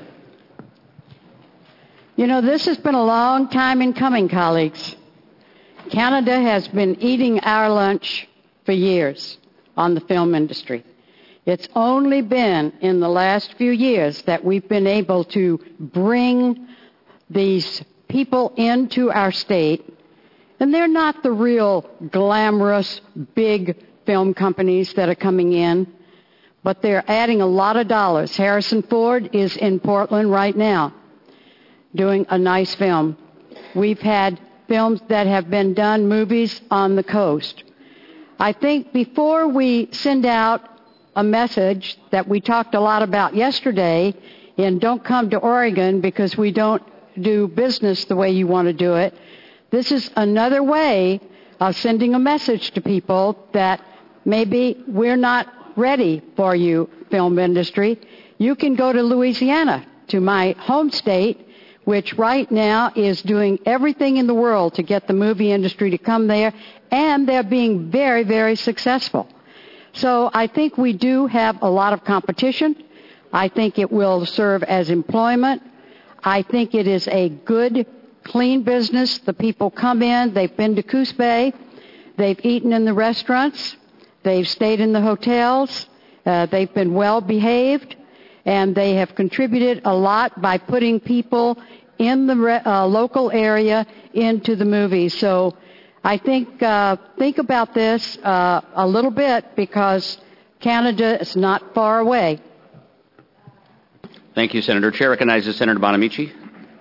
You know, this has been a long time in coming, colleagues. Canada has been eating our lunch for years on the film industry. It's only been in the last few years that we've been able to bring these people into our state, and they're not the real glamorous big film companies that are coming in, but they're adding a lot of dollars. Harrison Ford is in Portland right now doing a nice film. We've had films that have been done, movies on the coast. I think before we send out a message that we talked a lot about yesterday in Don't Come to Oregon because we don't do business the way you want to do it, this is another way of sending a message to people that maybe we're not ready for you, film industry. You can go to Louisiana, to my home state, which right now is doing everything in the world to get the movie industry to come there, and they're being very, very successful. So I think we do have a lot of competition. I think it will serve as employment. I think it is a good, clean business. The people come in, they've been to Coos Bay, they've eaten in the restaurants, they've stayed in the hotels, they've been well behaved, and they have contributed a lot by putting people in the local area into the movies. So I think about this a little bit because Canada is not far away. Thank you, Senator. Chair recognizes Senator Bonamici.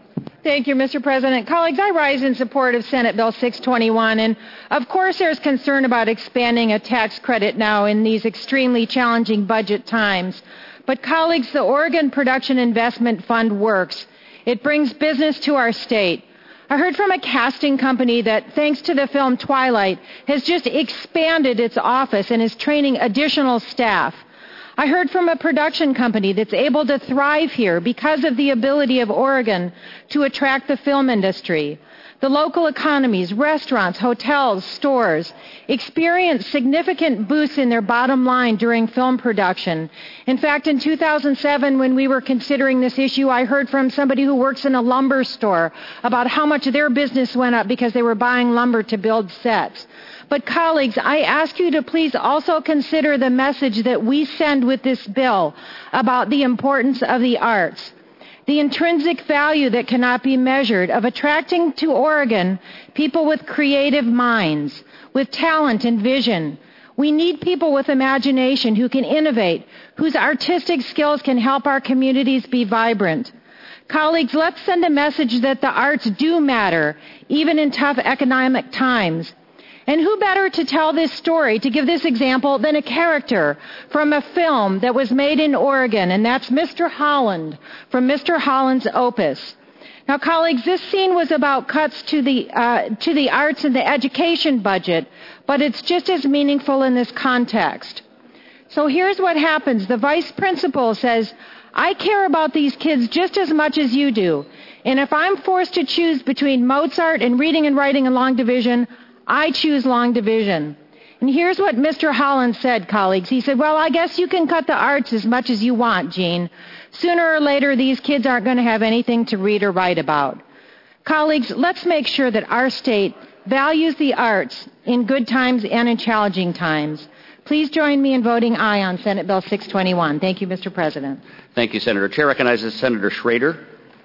Thank you, Mr. President. Colleagues, I rise in support of Senate Bill 621, and of course there's concern about expanding a tax credit now in these extremely challenging budget times. But colleagues, the Oregon Production Investment Fund works. It brings business to our state. I heard from a casting company that, thanks to the film Twilight, has just expanded its office and is training additional staff. I heard from a production company that's able to thrive here because of the ability of Oregon to attract the film industry. The local economies, restaurants, hotels, stores experience significant boosts in their bottom line during film production. In fact, in 2007, when we were considering this issue, I heard from somebody who works in a lumber store about how much their business went up because they were buying lumber to build sets. But colleagues, I ask you to please also consider the message that we send with this bill about the importance of the arts. The intrinsic value that cannot be measured of attracting to Oregon people with creative minds, with talent and vision. We need people with imagination who can innovate, whose artistic skills can help our communities be vibrant. Colleagues, let's send a message that the arts do matter, even in tough economic times. And who better to tell this story, to give this example, than a character from a film that was made in Oregon, and that's Mr. Holland, from Mr. Holland's Opus. Now, colleagues, this scene was about cuts to the arts and the education budget, but it's just as meaningful in this context. So here's what happens. The vice principal says, I care about these kids just as much as you do. And if I'm forced to choose between Mozart and reading and writing in long division, I choose long division. And here's what Mr. Holland said, colleagues. He said, well, I guess you can cut the arts as much as you want, Gene. Sooner or later, these kids aren't going to have anything to read or write about. Colleagues, let's make sure that our state values the arts in good times and in challenging times. Please join me in voting aye on Senate Bill 621. Thank you, Mr. President. Thank you, Senator. Chair recognizes Senator Schrader.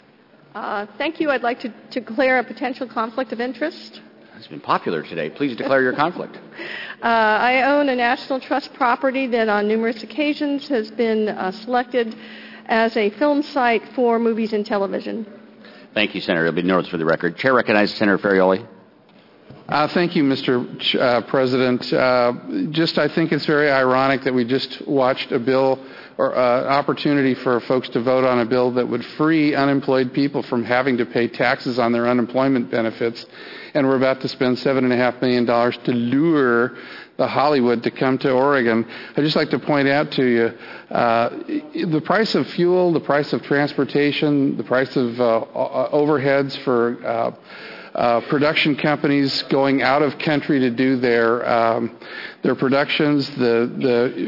Thank you. I'd like to declare a potential conflict of interest. It's been popular today. Please declare your conflict. I own a National Trust property that on numerous occasions has been selected as a film site for movies and television. Thank you, Senator. It'll be noted for the record. Chair recognizes Senator Ferrioli. Thank you, Mr. President. I think it's very ironic that we just watched a bill or opportunity for folks to vote on a bill that would free unemployed people from having to pay taxes on their unemployment benefits. And we're about to spend $7.5 million to lure the Hollywood to come to Oregon. I'd just like to point out to you the price of fuel, the price of transportation, the price of overheads for production companies going out of country to do their productions, the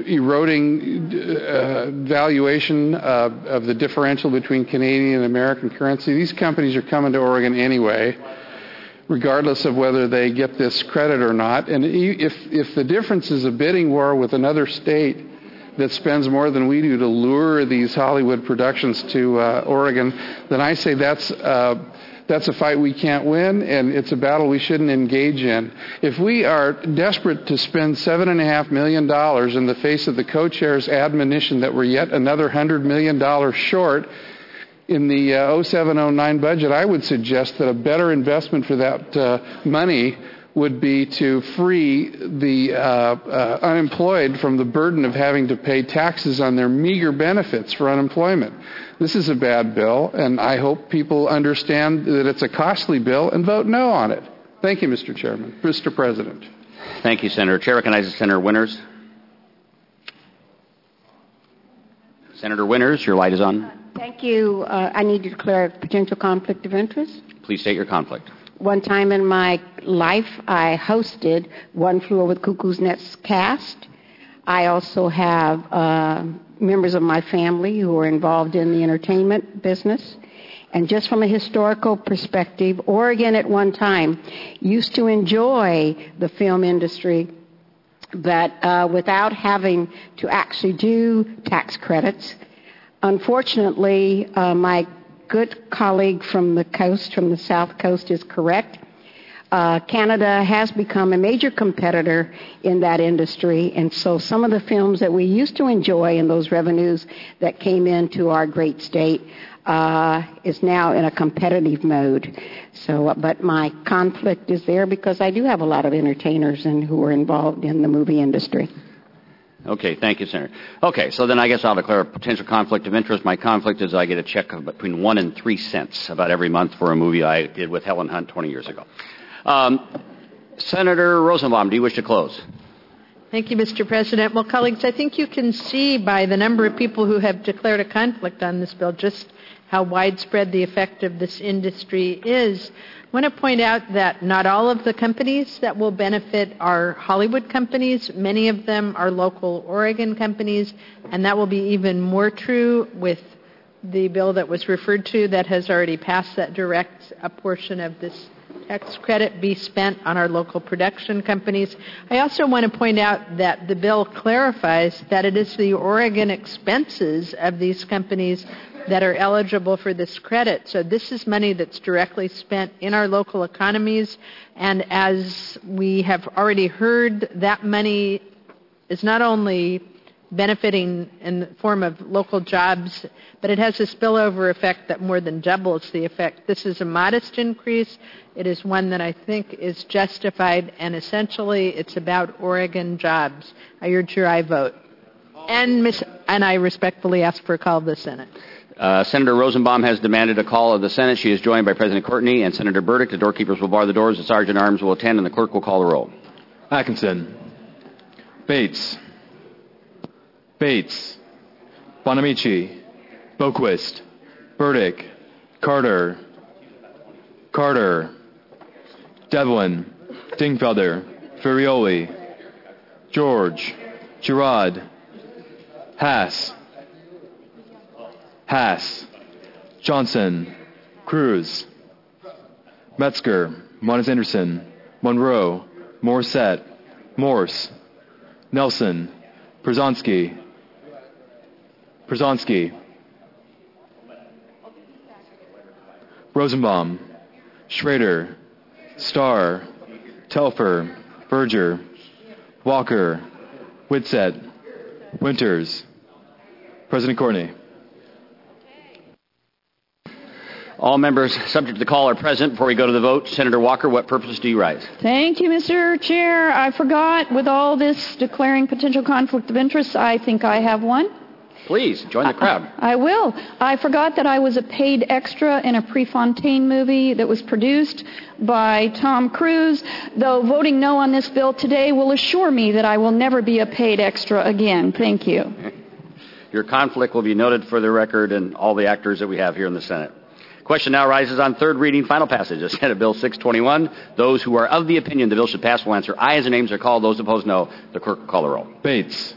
eroding valuation of the differential between Canadian and American currency. These companies are coming to Oregon anyway, regardless of whether they get this credit or not. And if the difference is a bidding war with another state that spends more than we do to lure these Hollywood productions to Oregon, then I say that's a fight we can't win, and it's a battle we shouldn't engage in. If we are desperate to spend $7.5 million in the face of the co-chair's admonition that we're yet another $100 million short in the 07-09 budget, I would suggest that a better investment for that money would be to free the unemployed from the burden of having to pay taxes on their meager benefits for unemployment. This is a bad bill, and I hope people understand that it's a costly bill and vote no on it. Thank you, Mr. Chairman. Mr. President. Thank you, Senator. Chair recognizes Senator Winters. Senator Winters, your light is on. Thank you. I need to declare a potential conflict of interest. Please state your conflict. One time in my life, I hosted One Flew Over the Cuckoo's Nest cast. I also have members of my family who are involved in the entertainment business. And just from a historical perspective, Oregon at one time used to enjoy the film industry, but without having to actually do tax credits. Unfortunately, my good colleague from the coast, from the South Coast, is correct. Canada has become a major competitor in that industry, and so some of the films that we used to enjoy and those revenues that came into our great state is now in a competitive mode. So, but my conflict is there because I do have a lot of entertainers and who are involved in the movie industry. Okay, thank you, Senator. Okay, so then I guess I'll declare a potential conflict of interest. My conflict is I get a check of between 1 and 3 cents about every month for a movie I did with Helen Hunt 20 years ago. Senator Rosenbaum, do you wish to close? Thank you, Mr. President. Well, colleagues, I think you can see by the number of people who have declared a conflict on this bill just how widespread the effect of this industry is. I want to point out that not all of the companies that will benefit are Hollywood companies. Many of them are local Oregon companies, and that will be even more true with the bill that was referred to that has already passed that directs a portion of this tax credit be spent on our local production companies. I also want to point out that the bill clarifies that it is the Oregon expenses of these companies that are eligible for this credit. So this is money that's directly spent in our local economies, and as we have already heard, that money is not only benefiting in the form of local jobs, but it has a spillover effect that more than doubles the effect. This is a modest increase. It is one that I think is justified, and essentially it's about Oregon jobs. I urge your aye vote. And I respectfully ask for a call of the Senate. Senator Rosenbaum has demanded a call of the Senate. She is joined by President Courtney and Senator Burdick. The doorkeepers will bar the doors. The sergeant at arms will attend, and the clerk will call the roll. Atkinson. Bates. Bates. Bonamici. Boquist. Burdick. Carter. Carter. Devlin. Dingfelder. Ferrioli. George. Girard. Haas. Haas. Johnson. Cruz. Metzger. Moniz Anderson. Monroe. Morissette. Morse. Nelson. Przonski. Przonski. Rosenbaum. Schrader. Starr. Telfer. Berger. Walker. Whitsett. Winters. President Courtney. All members subject to the call are present. Before we go to the vote, Senator Walker, what purpose do you rise? Thank you, Mr. Chair. I forgot, with all this declaring potential conflict of interest, I think I have one. Please, join the crowd. I will. I forgot that I was a paid extra in a Prefontaine movie that was produced by Tom Cruise, though voting no on this bill today will assure me that I will never be a paid extra again. Thank you. Your conflict will be noted for the record and all the actors that we have here in the Senate. Question now rises on third reading, final passage of Senate Bill 621. Those who are of the opinion the bill should pass will answer aye as their names are called. Those opposed, no. The clerk will call the roll. Bates.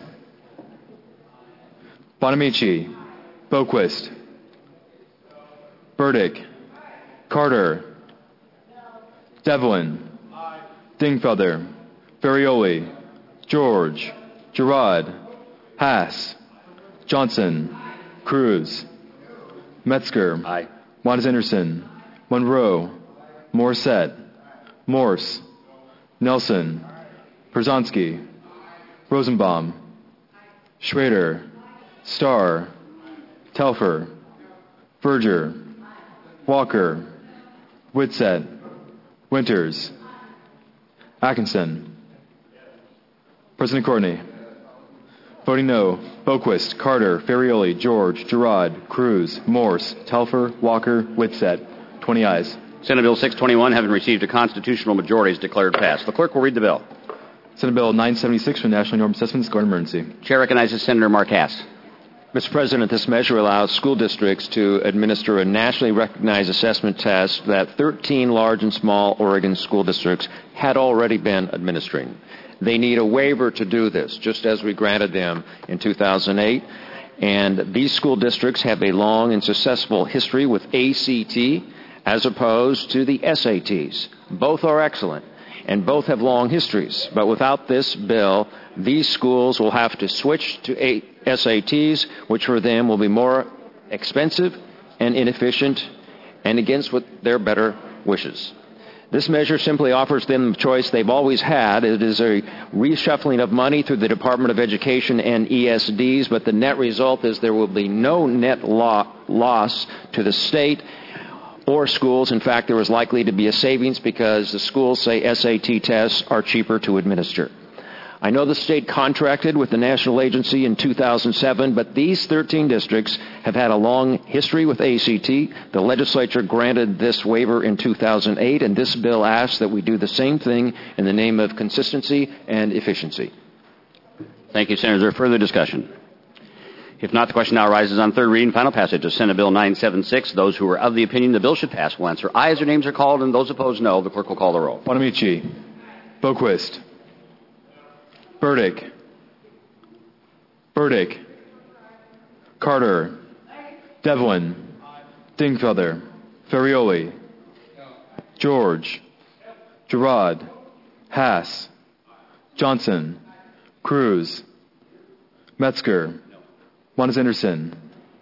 Bonamici. Boquist. Burdick. Carter. Devlin. Dingfelder. Ferrioli. George. Girard. Haas. Johnson. Cruz. Metzger. Aye. Moniz Anderson. Monroe. Morissette. Morse. Nelson. Przonski. Rosenbaum. Schrader. Starr. Telfer. Berger. Walker. Whitsett. Winters. Atkinson. President Courtney. Voting no. Boquist, Carter, Ferrioli, George, Girard, Cruz, Morse, Telfer, Walker, Whitsett. 20 ayes. Senate Bill 621, having received a constitutional majority, is declared passed. The clerk will read the bill. Senate Bill 976 from National Norm Assessment, declared emergency. Chair recognizes Senator Mark Haas. Mr. President, this measure allows school districts to administer a nationally recognized assessment test that 13 large and small Oregon school districts had already been administering. They need a waiver to do this, just as we granted them in 2008. And these school districts have a long and successful history with ACT as opposed to the SATs. Both are excellent, and both have long histories. But without this bill, these schools will have to switch to SATs, which for them will be more expensive and inefficient and against their better wishes. This measure simply offers them the choice they've always had. It is a reshuffling of money through the Department of Education and ESDs, but the net result is there will be no net loss to the state or schools. In fact, there is likely to be a savings because the schools say SAT tests are cheaper to administer. I know the state contracted with the national agency in 2007, but these 13 districts have had a long history with ACT. The legislature granted this waiver in 2008, and this bill asks that we do the same thing in the name of consistency and efficiency. Thank you, Senator. Is there further discussion? If not, the question now arises on third reading, final passage of Senate Bill 976. Those who are of the opinion the bill should pass will answer aye as their names are called, and those opposed no. The clerk will call the roll. Bonamici. Boquist. Burdick. Carter. Devlin. Dingfelder. Ferrioli. George. Gerard. Haas. Johnson. Cruz. Metzger. Moniz Anderson.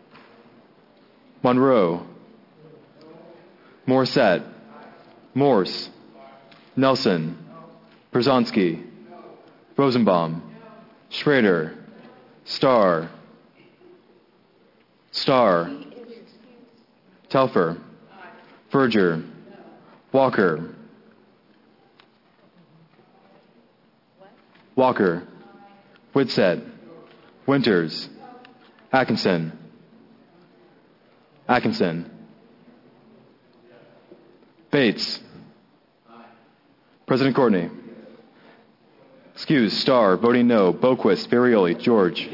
Monroe. Morissette. Morse. Nelson. Brzezinski. Rosenbaum. Schrader. Starr. Telfer. Verger. Walker. Whitsett. Winters. Atkinson. Bates. President Courtney. Excuse. Starr. Voting no. Boquist. Ferrioli. George.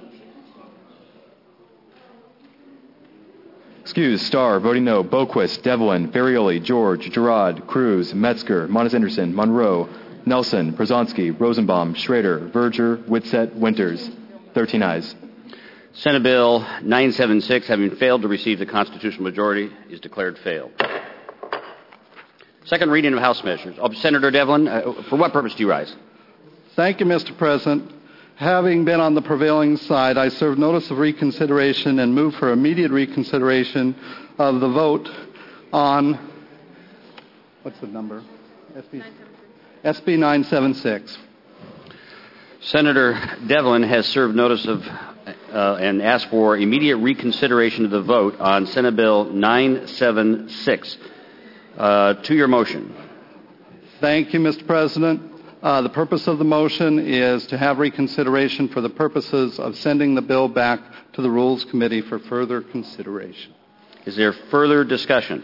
Excuse. Starr. Voting no. Boquist. Devlin. Ferrioli. George. Gerard. Cruz. Metzger. Moniz Anderson. Monroe. Nelson. Brzezinski. Rosenbaum. Schrader. Verger. Whitsett. Winters. 13 ayes. Senate Bill 976, having failed to receive the constitutional majority, is declared failed. Second reading of House measures. Senator Devlin, for what purpose do you rise? Thank you, Mr. President. Having been on the prevailing side, I serve notice of reconsideration and move for immediate reconsideration of the vote on, what's the number? SB 976. Senator Devlin has served notice of and asked for immediate reconsideration of the vote on Senate Bill 976. To your motion. Thank you, Mr. President. The purpose of the motion is to have reconsideration for the purposes of sending the bill back to the Rules Committee for further consideration. Is there further discussion?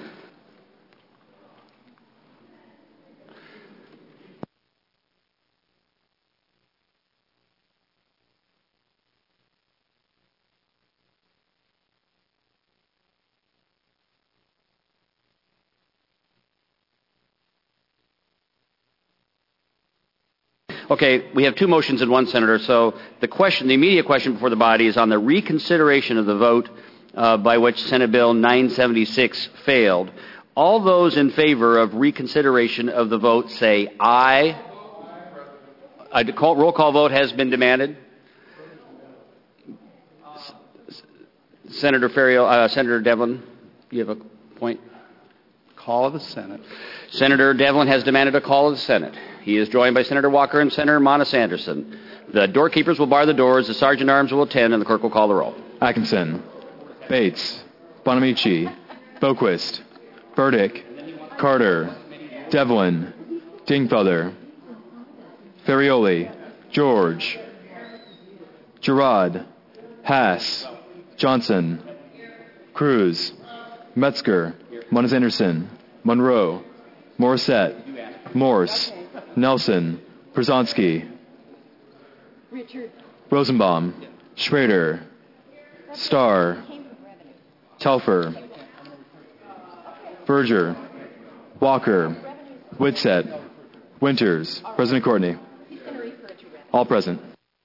Okay, we have two motions in one, Senator. So the immediate question before the body is on the reconsideration of the vote by which Senate Bill 976 failed. All those in favor of reconsideration of the vote say aye. A roll call vote has been demanded. Senator Devlin, do you have a point? Call of the Senate. Senator Devlin has demanded a call of the Senate. He is joined by Senator Walker and Senator Moniz Anderson. The doorkeepers will bar the doors, the sergeant-at-arms will attend, and the clerk will call the roll. Atkinson. Bates. Bonamici. Boquist. Burdick. Carter. Devlin. Dingfelder. Ferrioli. George. Gerard. Haas. Johnson. Cruz. Metzger. Moniz Anderson. Monroe. Morissette. Morse. Nelson. Brzezinski. Rosenbaum. Schrader. Starr. Telfer. Verger. Walker. Whitsett. Winters. President Courtney. All present.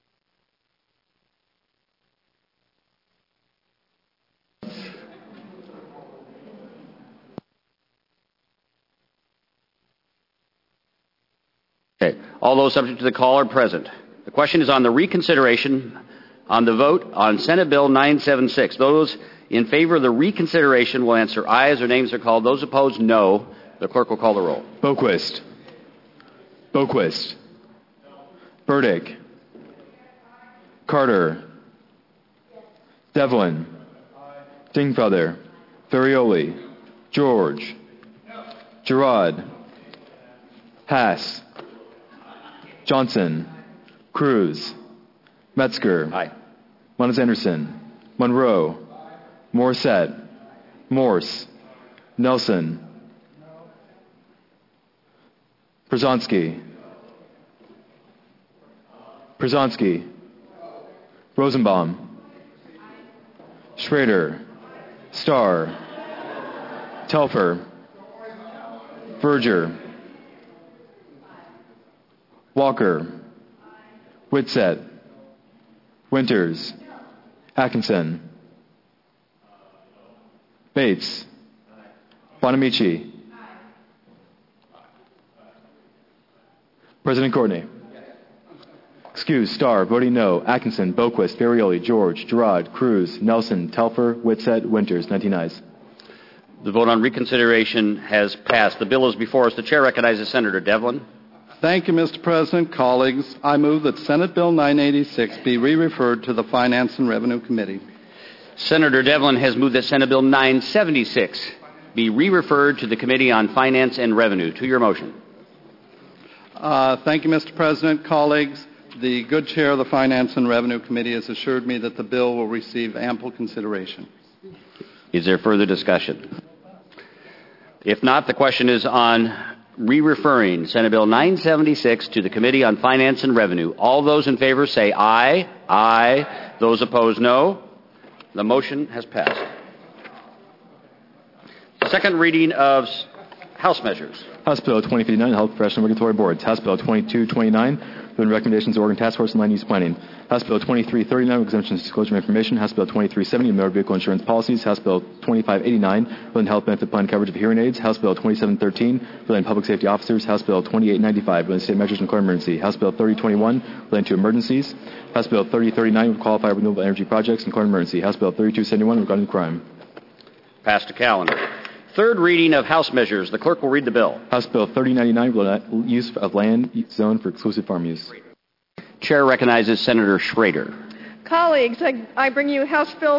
Okay. All those subject to the call are present. The question is on the reconsideration on the vote on Senate Bill 976. Those in favor of the reconsideration will answer aye as their names are called. Those opposed, no. The clerk will call the roll. Boquist. Burdick. Carter. Devlin. Dingfelder. Ferrioli. George. Gerard. Haas. Johnson. Cruz. Metzger. Aye. Moniz Anderson. Monroe. Morissette. Morse. Nelson. Przonski. Rosenbaum. Schrader. Starr. Telfer. Verger. Walker. Whitsett. Winters. Atkinson. Bates. Bonamici. President Courtney. Excuse, Starr, voting no. Atkinson, Boquist, Ferrioli, George, Gerard, Cruz, Nelson, Telfer, Whitsett, Winters. 19 ayes. The vote on reconsideration has passed. The bill is before us. The chair recognizes Senator Devlin. Thank you, Mr. President. Colleagues, I move that Senate Bill 986 be re-referred to the Finance and Revenue Committee. Senator Devlin has moved that Senate Bill 976 be re-referred to the Committee on Finance and Revenue. To your motion. Thank you, Mr. President. Colleagues, the good chair of the Finance and Revenue Committee has assured me that the bill will receive ample consideration. Is there further discussion? If not, the question is on re-referring Senate Bill 976 to the Committee on Finance and Revenue. All those in favor say aye. Aye. Those opposed, no. The motion has passed. Second reading of House measures. House Bill 2059, Health Professional Regulatory Boards. House Bill 2229, Written recommendations of Oregon Task Force on Land Use Planning. House Bill 2339, exemptions disclosure of information. House Bill 2370, motor vehicle insurance policies. House Bill 2589, Within health benefit plan coverage of hearing aids. House Bill 2713, relating to public safety officers. House Bill 2895, relating to state measures in declaring emergency. House Bill 3021, relating to emergencies. House Bill 3039, would qualify renewable energy projects in declaring emergency. House Bill 3271, regarding crime. Passed to calendar. Third reading of House measures. The clerk will read the bill. House Bill 3099, use of land zone for exclusive farm use. Chair recognizes Senator Schrader. Colleagues, I bring you House Bill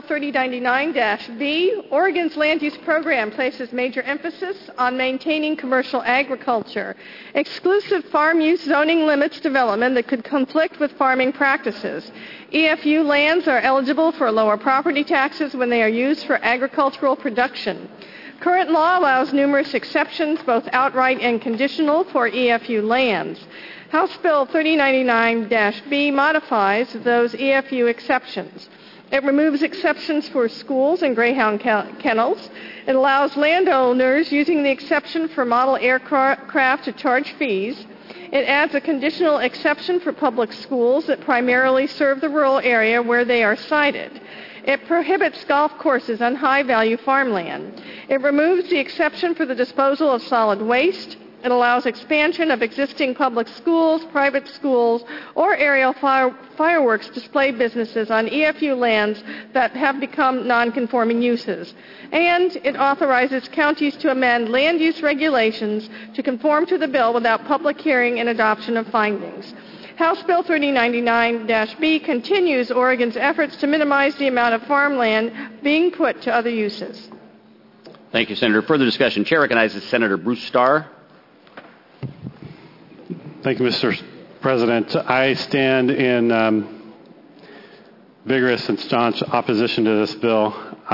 3099-B. Oregon's land use program places major emphasis on maintaining commercial agriculture. Exclusive farm use zoning limits development that could conflict with farming practices. EFU lands are eligible for lower property taxes when they are used for agricultural production. Current law allows numerous exceptions, both outright and conditional, for EFU lands. House Bill 3099-B modifies those EFU exceptions. It removes exceptions for schools and greyhound kennels. It allows landowners using the exception for model aircraft to charge fees. It adds a conditional exception for public schools that primarily serve the rural area where they are sited. It prohibits golf courses on high-value farmland. It removes the exception for the disposal of solid waste. It allows expansion of existing public schools, private schools, or aerial fireworks display businesses on EFU lands that have become non-conforming uses. And it authorizes counties to amend land use regulations to conform to the bill without public hearing and adoption of findings. House Bill 3099-B continues Oregon's efforts to minimize the amount of farmland being put to other uses. Thank you, Senator. Further discussion. Chair recognizes Senator Bruce Starr. Thank you, Mr. President. I stand in vigorous and staunch opposition to this bill,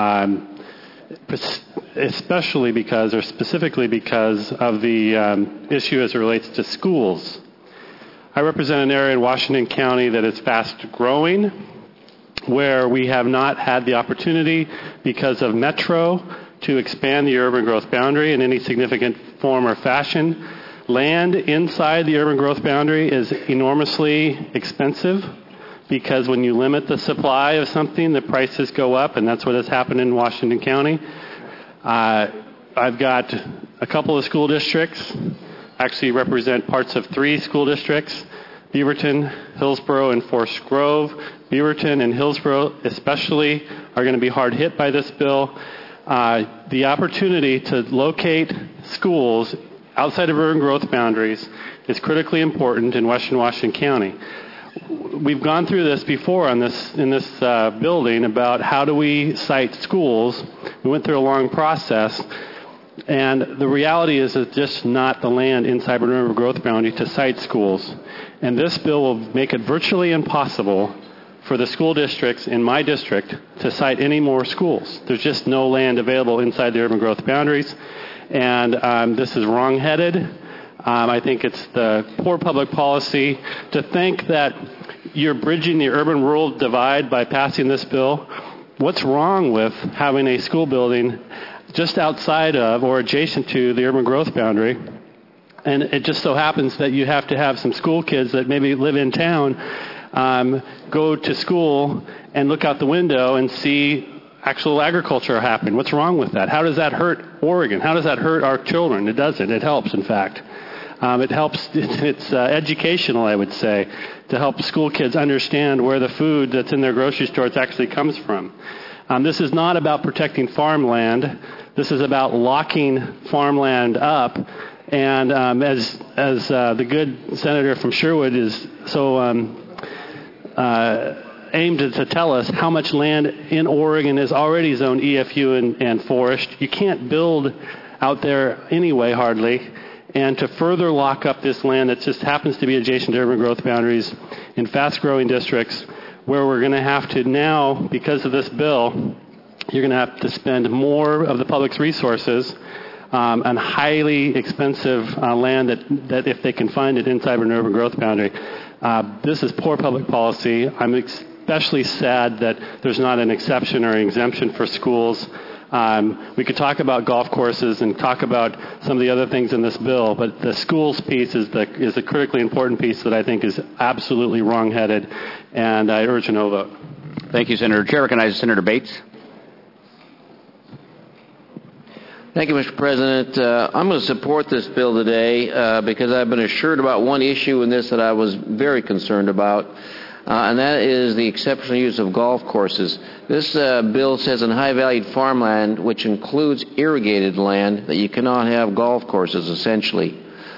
especially because, or specifically because of the issue as it relates to schools. I represent an area in Washington County that is fast growing, where we have not had the opportunity because of Metro to expand the urban growth boundary in any significant form or fashion. Land inside the urban growth boundary is enormously expensive because when you limit the supply of something, the prices go up, and that's what has happened in Washington County. I've got a couple of school districts, actually represent parts of 3 school districts, Beaverton, Hillsborough, and Forest Grove. Beaverton and Hillsborough especially are going to be hard hit by this bill. the opportunity to locate schools outside of urban growth boundaries is critically important in Western Washington County. We've gone through this before in this building about how do we site schools. We went through a long process, and the reality is it's just not the land inside an urban growth boundary to site schools. And this bill will make it virtually impossible for the school districts in my district to site any more schools. There's just no land available inside the urban growth boundaries, and this is wrong-headed. I think it's the poor public policy to think that you're bridging the urban-rural divide by passing this bill. What's wrong with having a school building just outside of or adjacent to the urban growth boundary? And it just so happens that you have to have some school kids that maybe live in town go to school and look out the window and see actual agriculture happen. What's wrong with that? How does that hurt Oregon? How does that hurt our children? It doesn't. It helps, in fact. It helps. It's educational, I would say, to help school kids understand where the food that's in their grocery stores actually comes from. This is not about protecting farmland. This is about locking farmland up. And as the good senator from Sherwood is so aimed to tell us how much land in Oregon is already zoned EFU and forest. You can't build out there anyway, hardly. And to further lock up this land that just happens to be adjacent to urban growth boundaries in fast-growing districts, where we're going to have to now, because of this bill, you're going to have to spend more of the public's resources on highly expensive land that if they can find it inside an urban growth boundary. This is poor public policy. I'm especially sad that there's not an exception or an exemption for schools. We could talk about golf courses and talk about some of the other things in this bill, but the schools piece is a critically important piece that I think is absolutely wrong-headed, and I urge a no vote. Thank you, Senator. Chair recognizes Senator Bates. Thank you, Mr. President. I'm going to support this bill today because I've been assured about one issue in this that I was very concerned about, and that is the exceptional use of golf courses. This bill says in high-valued farmland, which includes irrigated land, that you cannot have golf courses, essentially.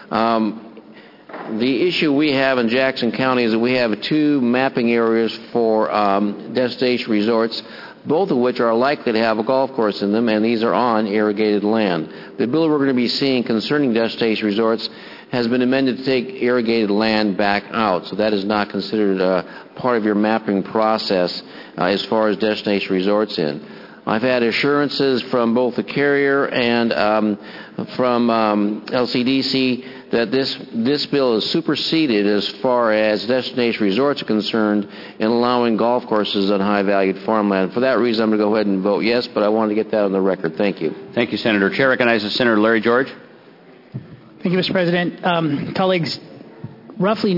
The issue we have in Jackson County is that we have 2 mapping areas for destination resorts, both of which are likely to have a golf course in them, and these are on irrigated land. The bill we're going to be seeing concerning destination resorts has been amended to take irrigated land back out, so that is not considered part of your mapping process as far as destination resorts in. I've had assurances from both the carrier and from LCDC that this bill is superseded as far as destination resorts are concerned in allowing golf courses on high-valued farmland. For that reason, I'm going to go ahead and vote yes, but I wanted to get that on the record. Thank you. Thank you, Senator. Chair recognizes Senator Larry George. Thank you, Mr. President. Colleagues, roughly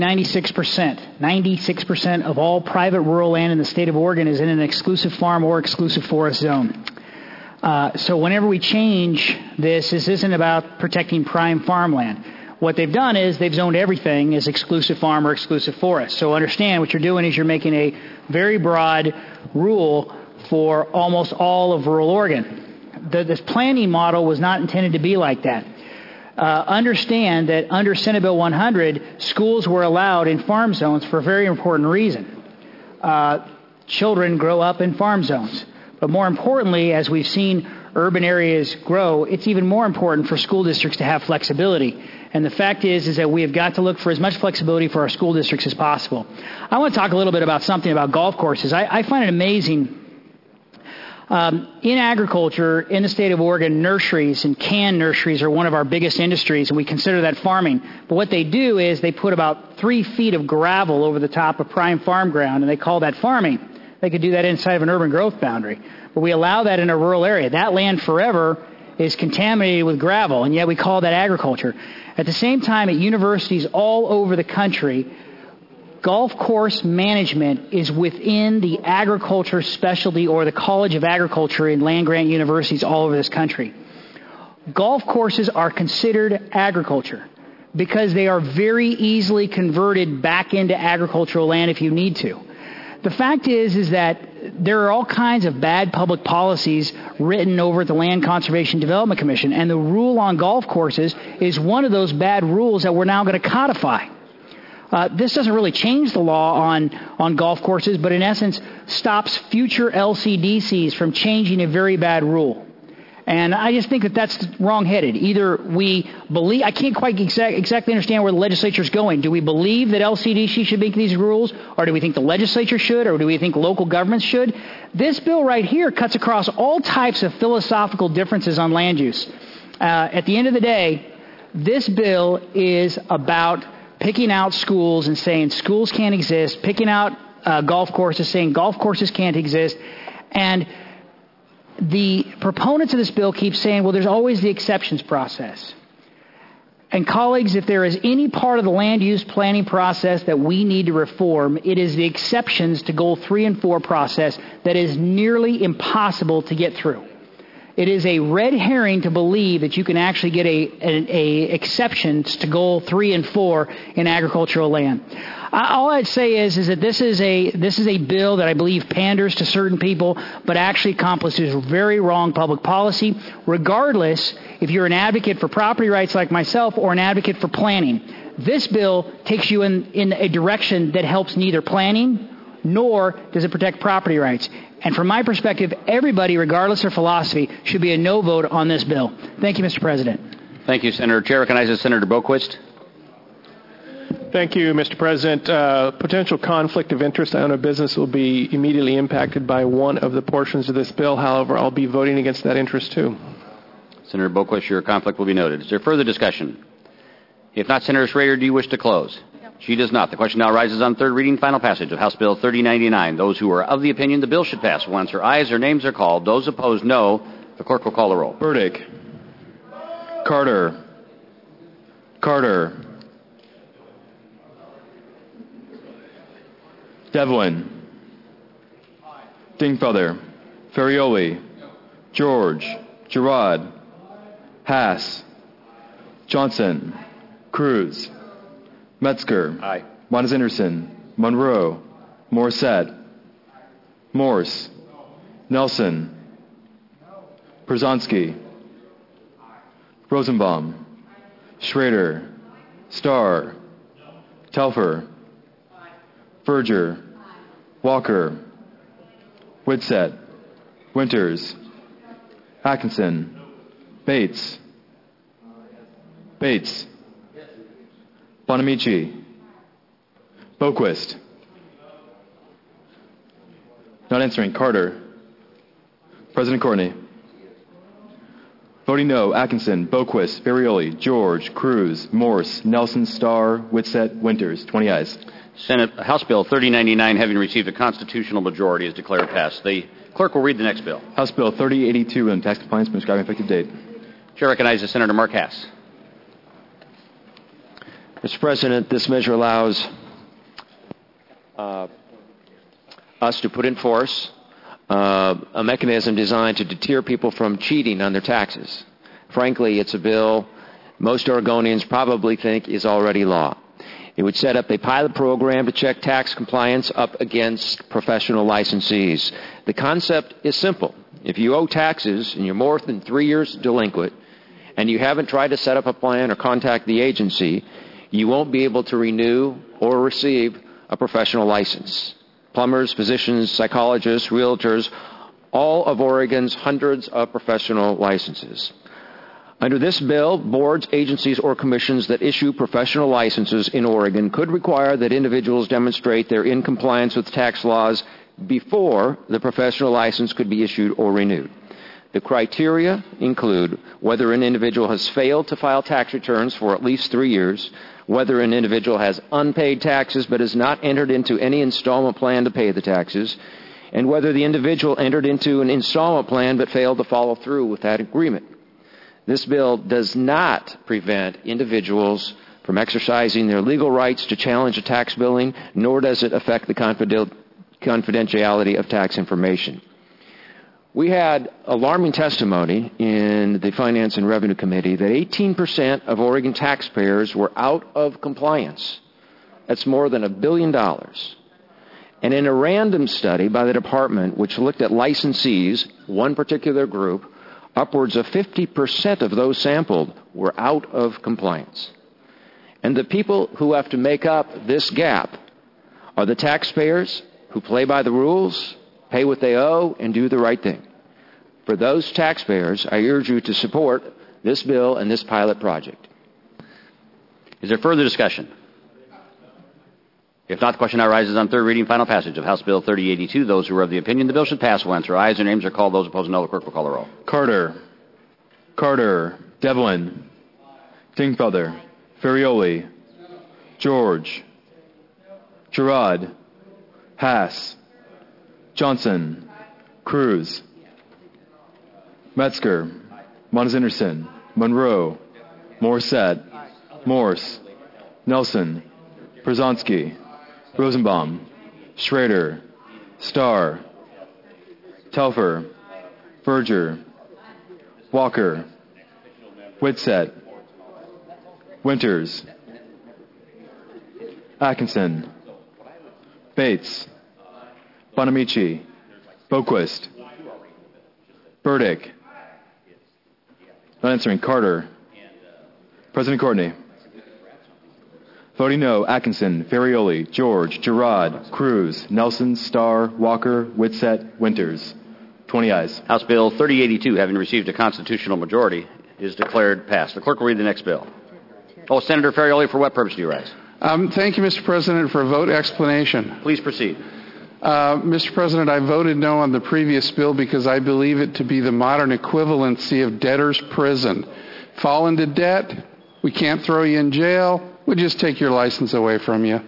96% of all private rural land in the state of Oregon is in an exclusive farm or exclusive forest zone. So whenever we change this isn't about protecting prime farmland. What they've done is they've zoned everything as exclusive farm or exclusive forest. So understand what you're doing is you're making a very broad rule for almost all of rural Oregon. This planning model was not intended to be like that. Understand that under Senate Bill 100, schools were allowed in farm zones for a very important reason. Children grow up in farm zones. But more importantly, as we've seen urban areas grow, it's even more important for school districts to have flexibility. And the fact is that we have got to look for as much flexibility for our school districts as possible. I want to talk a little bit about something about golf courses. I find it amazing. In agriculture, in the state of Oregon, nurseries and canned nurseries are one of our biggest industries, and we consider that farming. But what they do is they put about 3 feet of gravel over the top of prime farm ground, and they call that farming. They could do that inside of an urban growth boundary. But we allow that in a rural area. That land forever is contaminated with gravel, and yet we call that agriculture. At the same time, at universities all over the country, golf course management is within the agriculture specialty or the College of Agriculture in land-grant universities all over this country. Golf courses are considered agriculture because they are very easily converted back into agricultural land if you need to. The fact is that there are all kinds of bad public policies written over at the Land Conservation Development Commission, and the rule on golf courses is one of those bad rules that we're now going to codify. This doesn't really change the law on golf courses, but in essence stops future LCDCs from changing a very bad rule. And I just think that that's wrong-headed. Either we believe, I can't quite exactly understand where the legislature is going. Do we believe that LCDC should make these rules, or do we think the legislature should, or do we think local governments should? This bill right here cuts across all types of philosophical differences on land use. At the end of the day, this bill is about picking out schools and saying schools can't exist, picking out golf courses, saying golf courses can't exist, and the proponents of this bill keep saying, well, there's always the exceptions process. And colleagues, if there is any part of the land use planning process that we need to reform, it is the exceptions to Goal 3 and 4 process that is nearly impossible to get through. It is a red herring to believe that you can actually get a exceptions to Goal 3 and 4 in agricultural land. All I'd say is that this is a bill that I believe panders to certain people, but actually accomplishes very wrong public policy, regardless if you're an advocate for property rights like myself or an advocate for planning. This bill takes you in a direction that helps neither planning nor does it protect property rights. And from my perspective, everybody, regardless of philosophy, should be a no vote on this bill. Thank you, Mr. President. Thank you, Senator. Chair recognizes Senator Boquist. Thank you, Mr. President. Potential conflict of interest. I own a business will be immediately impacted by one of the portions of this bill. However, I'll be voting against that interest too. Senator Boquist, your conflict will be noted. Is there further discussion? If not, Senator Schrader, do you wish to close? No. She does not. The question now arises on third reading, final passage of House Bill 3099. Those who are of the opinion the bill should pass will answer aye as their names are called. Those opposed, no. The clerk will call the roll. Burdick. Carter. Carter. Devlin. Dingfelder. Ferrioli. George. Girard. Haas. Johnson. Cruz. Metzger. Aye. Monas Anderson. Monroe. Morissette. Morse. Nelson. Przanski. Rosenbaum. Schrader. Starr. Telfer. Verger. Walker. Whitsett. Winters. Atkinson. Bates. Bonamici. Boquist. Not answering. Carter. President Courtney. Voting no. Atkinson, Boquist, Ferrioli, George, Cruz, Morse, Nelson, Starr, Whitsett, Winters. 20 ayes. House Bill 3099, having received a constitutional majority, is declared passed. The clerk will read the next bill. House Bill 3082 on tax compliance, prescribing effective date. Chair recognizes Senator Mark Hass. Mr. President, this measure allows us to put in force a mechanism designed to deter people from cheating on their taxes. Frankly, it's a bill most Oregonians probably think is already law. It would set up a pilot program to check tax compliance up against professional licensees. The concept is simple. If you owe taxes and you're more than 3 years delinquent and you haven't tried to set up a plan or contact the agency, you won't be able to renew or receive a professional license. Plumbers, physicians, psychologists, realtors, all of Oregon's hundreds of professional licenses. Under this bill, boards, agencies, or commissions that issue professional licenses in Oregon could require that individuals demonstrate they're in compliance with tax laws before the professional license could be issued or renewed. The criteria include whether an individual has failed to file tax returns for at least 3 years, whether an individual has unpaid taxes but has not entered into any installment plan to pay the taxes, and whether the individual entered into an installment plan but failed to follow through with that agreement. This bill does not prevent individuals from exercising their legal rights to challenge a tax billing, nor does it affect the confidentiality of tax information. We had alarming testimony in the Finance and Revenue Committee that 18% of Oregon taxpayers were out of compliance. That's more than $1 billion. And in a random study by the department, which looked at licensees, one particular group, upwards of 50% of those sampled were out of compliance. And the people who have to make up this gap are the taxpayers who play by the rules, pay what they owe, and do the right thing. For those taxpayers, I urge you to support this bill and this pilot project. Is there further discussion? If not, the question now rises on third reading, final passage of House Bill 3082. Those who are of the opinion the bill should pass will answer ayes. Their names are called. Those opposed, no. The clerk will call the roll. Carter, Devlin, Dingfelder, Ferrioli, George, Girard, Haas, Johnson, Cruz, Metzger, Mons-Anderson, Monroe, Morissette, Morse, Nelson, Przonski, Rosenbaum, Schrader, Starr, Telfer, Berger, Walker, Whitsett, Winters, Atkinson, Bates, Bonamici, Boquist, Burdick. Not answering, Carter. President Courtney. Voting no, Atkinson, Ferrioli, George, Girard, Cruz, Nelson, Starr, Walker, Whitsett, Winters. 20 ayes. House Bill 3082, having received a constitutional majority, is declared passed. The clerk will read the next bill. Oh, Senator Ferrioli, for what purpose do you rise? Thank you, Mr. President, for a vote explanation. Please proceed. Mr. President, I voted no on the previous bill because I believe it to be the modern equivalency of debtor's prison. Fall into debt, we can't throw you in jail, we'll just take your license away from you.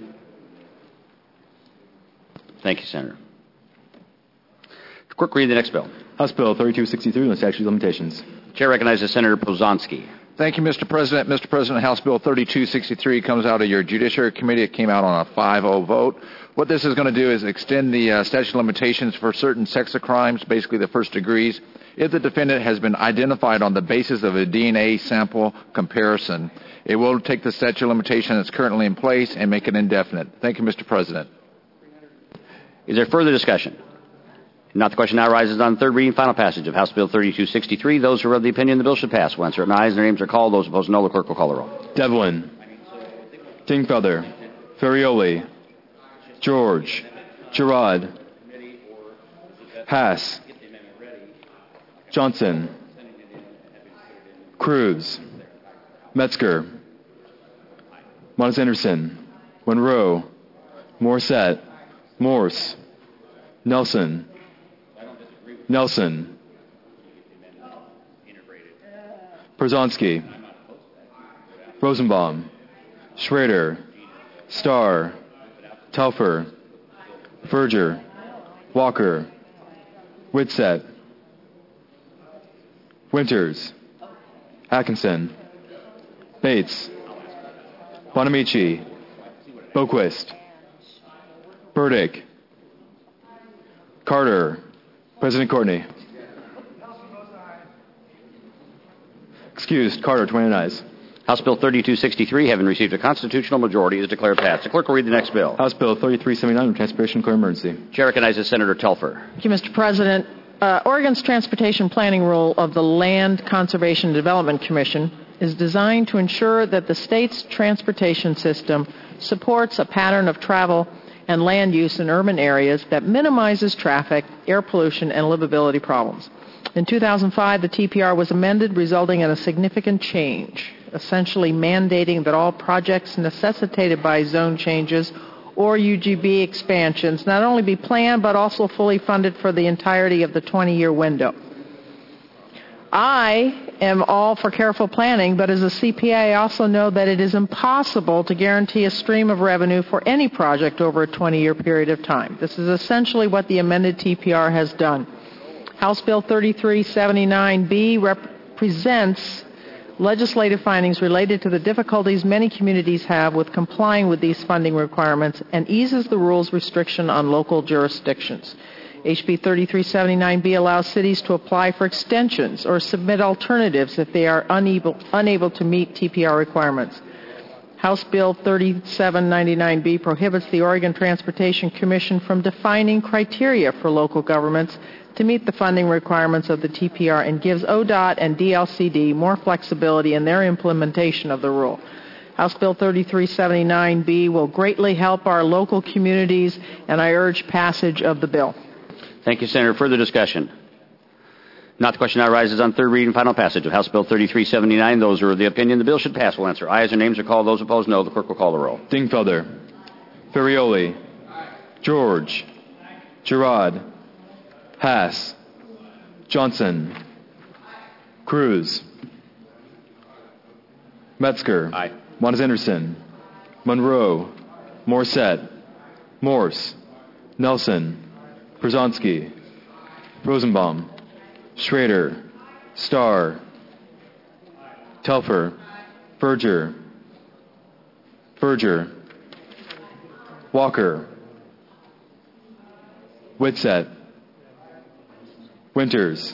Thank you, Senator. Clerk, read the next bill. House Bill 3263 on the statute of limitations. Chair recognizes Senator Przonski. Thank you, Mr. President. Mr. President, House Bill 3263 comes out of your Judiciary Committee. It came out on a 5-0 vote. What this is going to do is extend the statute of limitations for certain sex crimes, basically the first degrees, if the defendant has been identified on the basis of a DNA sample comparison. It will take the statute of limitation that's currently in place and make it indefinite. Thank you, Mr. President. Is there further discussion? If not, the question now rises on third reading, final passage of House Bill 3263. Those who are of the opinion the bill should pass will answer ayes. Their names are called. Those opposed, no. The clerk will call the roll. Devlin, Dingfelder, Ferrioli, George, Girard, Haas, Johnson, Cruz, Metzger, Mons-Anderson, Monroe, Morissette, Morse, Nelson, Przonski, Rosenbaum, Schrader, Starr, Telfer, Berger, Walker, Whitsett, Winters, Atkinson, Bates, Bonamici, Boquist, Burdick, Carter. President Courtney. Excused. Carter, 29 ayes. House Bill 3263, having received a constitutional majority, is declared passed. The clerk will read the next bill. House Bill 3379, Transportation Declare Emergency. Chair recognizes Senator Telfer. Thank you, Mr. President. Oregon's Transportation Planning Rule of the Land Conservation Development Commission is designed to ensure that the state's transportation system supports a pattern of travel and land use in urban areas that minimizes traffic, air pollution, and livability problems. In 2005, the TPR was amended, resulting in a significant change, essentially mandating that all projects necessitated by zone changes or UGB expansions not only be planned but also fully funded for the entirety of the 20-year window. I am all for careful planning, but as a CPA, I also know that it is impossible to guarantee a stream of revenue for any project over a 20-year period of time. This is essentially what the amended TPR has done. House Bill 3379B represents legislative findings related to the difficulties many communities have with complying with these funding requirements and eases the rules restriction on local jurisdictions. HB 3379B allows cities to apply for extensions or submit alternatives if they are unable to meet TPR requirements. House Bill 3799B prohibits the Oregon Transportation Commission from defining criteria for local governments to meet the funding requirements of the TPR and gives ODOT and DLCD more flexibility in their implementation of the rule. House Bill 3379B will greatly help our local communities, and I urge passage of the bill. Thank you, Senator. Further discussion? Not the question now rises on third reading and final passage of House Bill 3379. Those who are of the opinion the bill should pass will answer aye as their names are called. Those opposed, no. The clerk will call the roll. Dingfelder. Ferrioli. George. Girard. Haas. Johnson. Cruz. Metzger. Aye. Montes Anderson. Monroe. Morissette. Morse. Nelson. Przonski. Rosenbaum. Schrader. Starr. Telfer. Berger. Walker. Whitsett. Winters.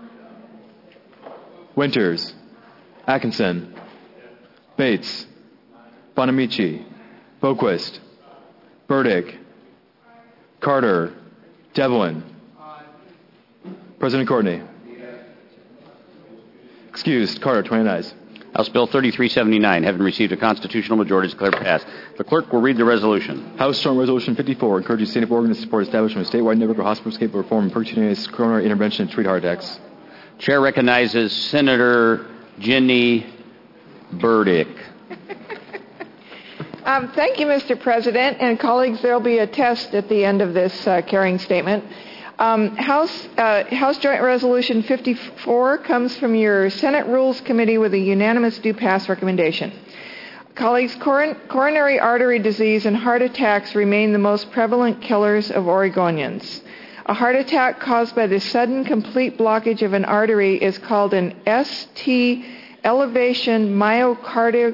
Atkinson. Bates. Bonamici. Boquist. Burdick. Carter. Devlin. President Courtney. Excused. Carter, 29 ayes. House Bill 3379, having received a constitutional majority, is declared passed. The clerk will read the resolution. House Joint Resolution 54, encouraging the state of Oregon to support establishment of statewide network of hospital-escape reform and percutaneous coronary intervention to treat heart attacks. Chair recognizes Senator Ginny Burdick. Thank you, Mr. President. And colleagues, there will be a test at the end of this carrying statement. House Joint Resolution 54 comes from your Senate Rules Committee with a unanimous do pass recommendation. Colleagues, coronary artery disease and heart attacks remain the most prevalent killers of Oregonians. A heart attack caused by the sudden complete blockage of an artery is called an ST elevation myocardial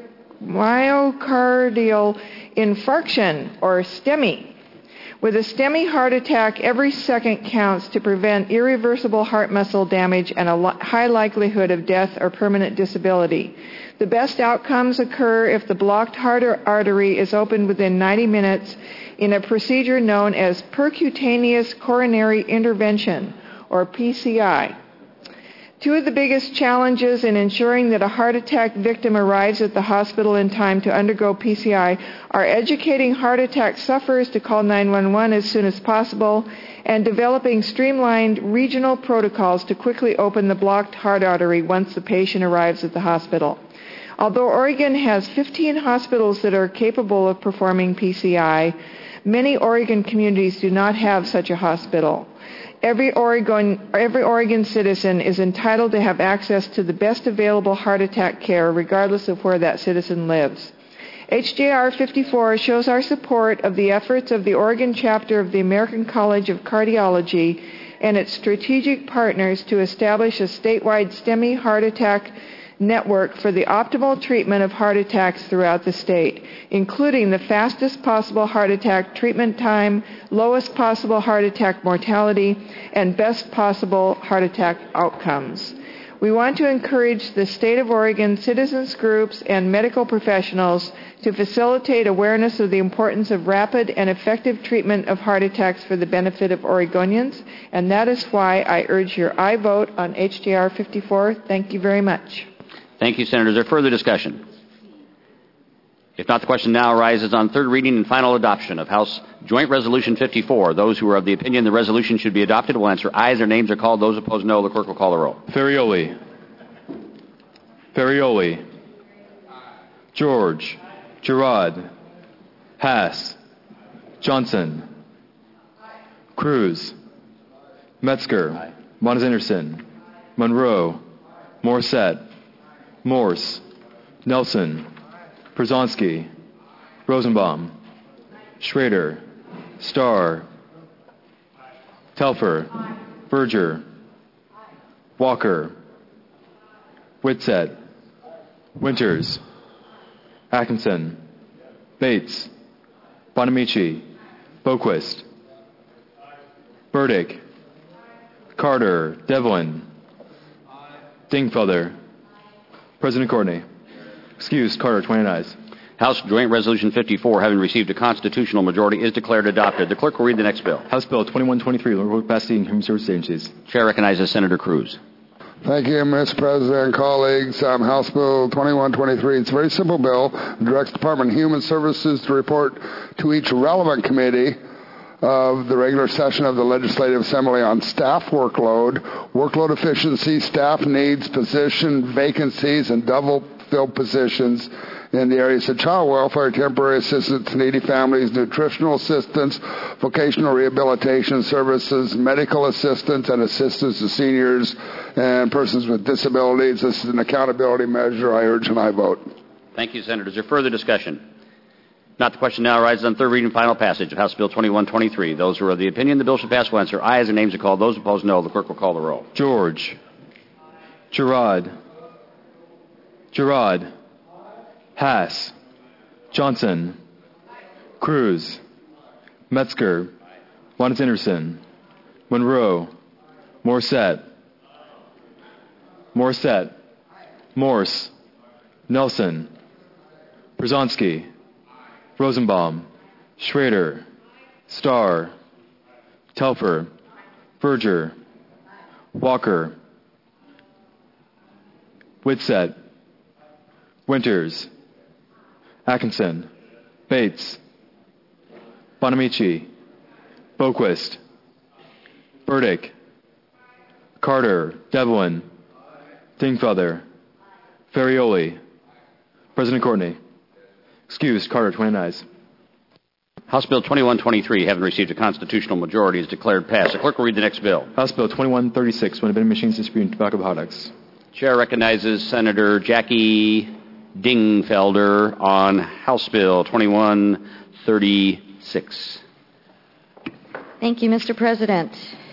infarction, or STEMI. With a STEMI heart attack, every second counts to prevent irreversible heart muscle damage and a high likelihood of death or permanent disability. The best outcomes occur if the blocked heart artery is opened within 90 minutes in a procedure known as percutaneous coronary intervention, or PCI. Two of the biggest challenges in ensuring that a heart attack victim arrives at the hospital in time to undergo PCI are educating heart attack sufferers to call 911 as soon as possible and developing streamlined regional protocols to quickly open the blocked heart artery once the patient arrives at the hospital. Although Oregon has 15 hospitals that are capable of performing PCI, many Oregon communities do not have such a hospital. Every Oregon citizen is entitled to have access to the best available heart attack care, regardless of where that citizen lives. HJR 54 shows our support of the efforts of the Oregon chapter of the American College of Cardiology and its strategic partners to establish a statewide STEMI heart attack network for the optimal treatment of heart attacks throughout the state, including the fastest possible heart attack treatment time, lowest possible heart attack mortality, and best possible heart attack outcomes. We want to encourage the state of Oregon citizens groups and medical professionals to facilitate awareness of the importance of rapid and effective treatment of heart attacks for the benefit of Oregonians, and that is why I urge your aye vote on HJR 54. Thank you very much. Thank you, Senator. Is there further discussion? If not, the question now arises on third reading and final adoption of House Joint Resolution 54. Those who are of the opinion the resolution should be adopted will answer aye as their names are called. Those opposed, no. The clerk will call the roll. Ferrioli. George. Girard. Haas. Johnson. Cruz. Metzger. Montes Anderson. Monroe. Morissette. Morse. Nelson. Przonski. Rosenbaum. Schrader. Starr. Telfer. Berger. Walker. Whitsett. Winters. Atkinson. Bates. Bonamici. Boquist. Burdick. Carter. Devlin. Dingfelder. President Courtney. Excused. Carter, 29 ayes. House Joint Resolution 54, having received a constitutional majority, is declared adopted. The clerk will read the next bill. House Bill 2123, local capacity and human service agencies. Chair recognizes Senator Cruz. Thank you, Mr. President, colleagues. House Bill 2123. It's a very simple bill. It directs Department of Human Services to report to each relevant committee of the regular session of the Legislative Assembly on staff workload efficiency, staff needs, position vacancies, and double-filled positions in the areas of child welfare, temporary assistance to needy families, nutritional assistance, vocational rehabilitation services, medical assistance, and assistance to seniors and persons with disabilities. This is an accountability measure. I urge and I vote. Thank you, Senator. Is there further discussion? Not. The question now arises on third reading and final passage of House Bill 2123. Those who are of the opinion the bill should pass will answer aye as their names are called. Those opposed, no. The clerk will call the roll. George. Gerard. Hass. Johnson. Cruz. Metzger. Juan Anderson. Monroe. Morse. Morse. Nelson. Brzezinski. Rosenbaum. Schrader. Starr. Telfer. Berger. Walker. Whitsett. Winters. Atkinson. Bates. Bonamici. Boquist. Burdick. Carter. Devlin. Dingfelder. Ferrioli. President Courtney. Excused. Carter, 29 ayes. House Bill 2123, having received a constitutional majority, is declared passed. The clerk will read the next bill. House Bill 2136, when vending machines distributing tobacco products. Chair recognizes Senator Jackie Dingfelder on House Bill 2136. Thank you, Mr. President.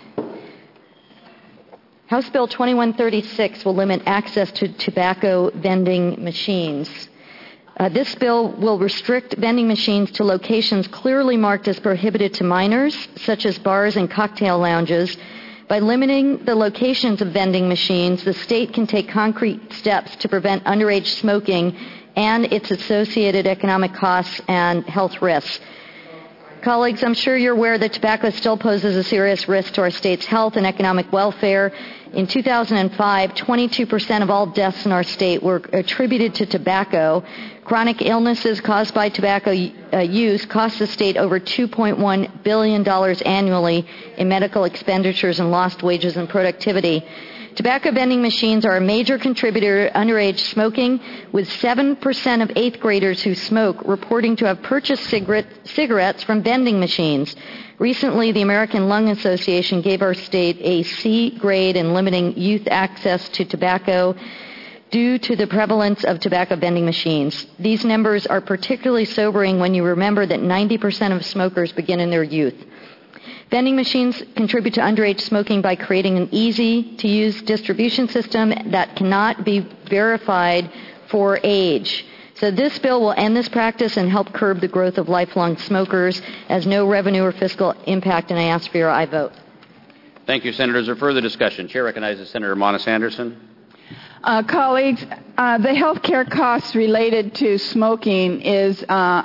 House Bill 2136 will limit access to tobacco vending machines. This bill will restrict vending machines to locations clearly marked as prohibited to minors, such as bars and cocktail lounges. By limiting the locations of vending machines, the state can take concrete steps to prevent underage smoking and its associated economic costs and health risks. Colleagues, I'm sure you're aware that tobacco still poses a serious risk to our state's health and economic welfare. In 2005, 22% of all deaths in our state were attributed to tobacco. Chronic illnesses caused by tobacco use cost the state over $2.1 billion annually in medical expenditures and lost wages and productivity. Tobacco vending machines are a major contributor to underage smoking, with 7% of 8th graders who smoke reporting to have purchased cigarettes from vending machines. Recently, the American Lung Association gave our state a C grade in limiting youth access to tobacco due to the prevalence of tobacco vending machines. These numbers are particularly sobering when you remember that 90% of smokers begin in their youth. Vending machines contribute to underage smoking by creating an easy-to-use distribution system that cannot be verified for age. So this bill will end this practice and help curb the growth of lifelong smokers as no revenue or fiscal impact, and I ask for your aye vote. Thank you, Senator. Is there further discussion? Chair recognizes Senator Monis Anderson. Colleagues, the health care costs related to smoking is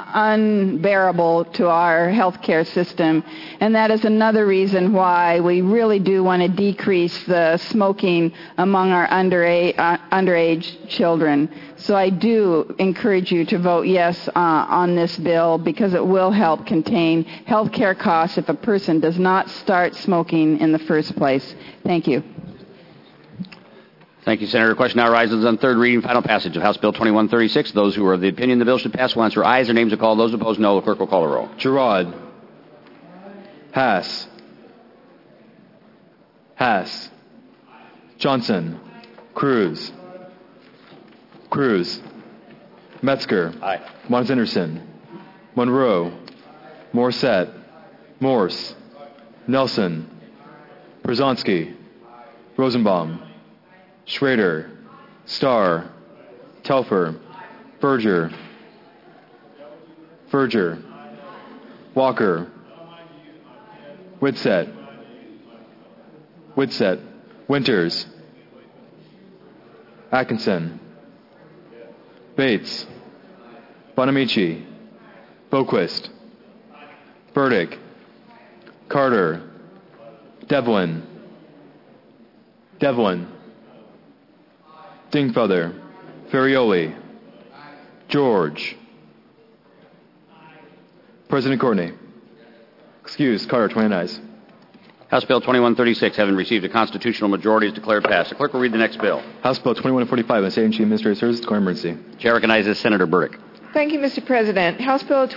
unbearable to our health care system, and that is another reason why we really do want to decrease the smoking among our underage children. So I do encourage you to vote yes on this bill, because it will help contain health care costs if a person does not start smoking in the first place. Thank you. Thank you, Senator. The question now arises on third reading, final passage of House Bill 2136. Those who are of the opinion the bill should pass will answer aye as their names are called. Those opposed, no. The clerk will call the roll. Gerard. Hass. Johnson. Cruz. Metzger. Aye. Juan Anderson. Monroe. Morse. Nelson. Brzezinski. Rosenbaum. Schrader. Starr. Telfer. Berger. Walker. Whitsett. Winters. Atkinson. Bates. Bonamici, Boquist, Burdick, Carter, Devlin, Dingfelder, Ferrioli, George. President Courtney. Excused. Carter, 29 ayes. House Bill 2136, having received a constitutional majority, is declared passed. The clerk will read the next bill. House Bill 2145, the State and Chief Administrative Services, declare emergency. Chair recognizes Senator Burdick. Thank you, Mr. President. House Bill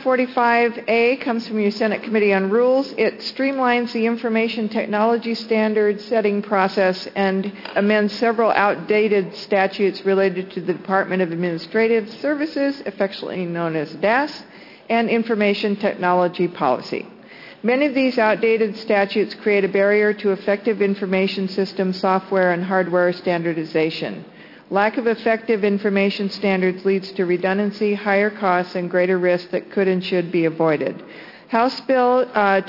2145A comes from your Senate Committee on Rules. It streamlines the information technology standards setting process and amends several outdated statutes related to the Department of Administrative Services, affectionately known as DAS, and information technology policy. Many of these outdated statutes create a barrier to effective information system software and hardware standardization. Lack of effective information standards leads to redundancy, higher costs, and greater risks that could and should be avoided. House Bill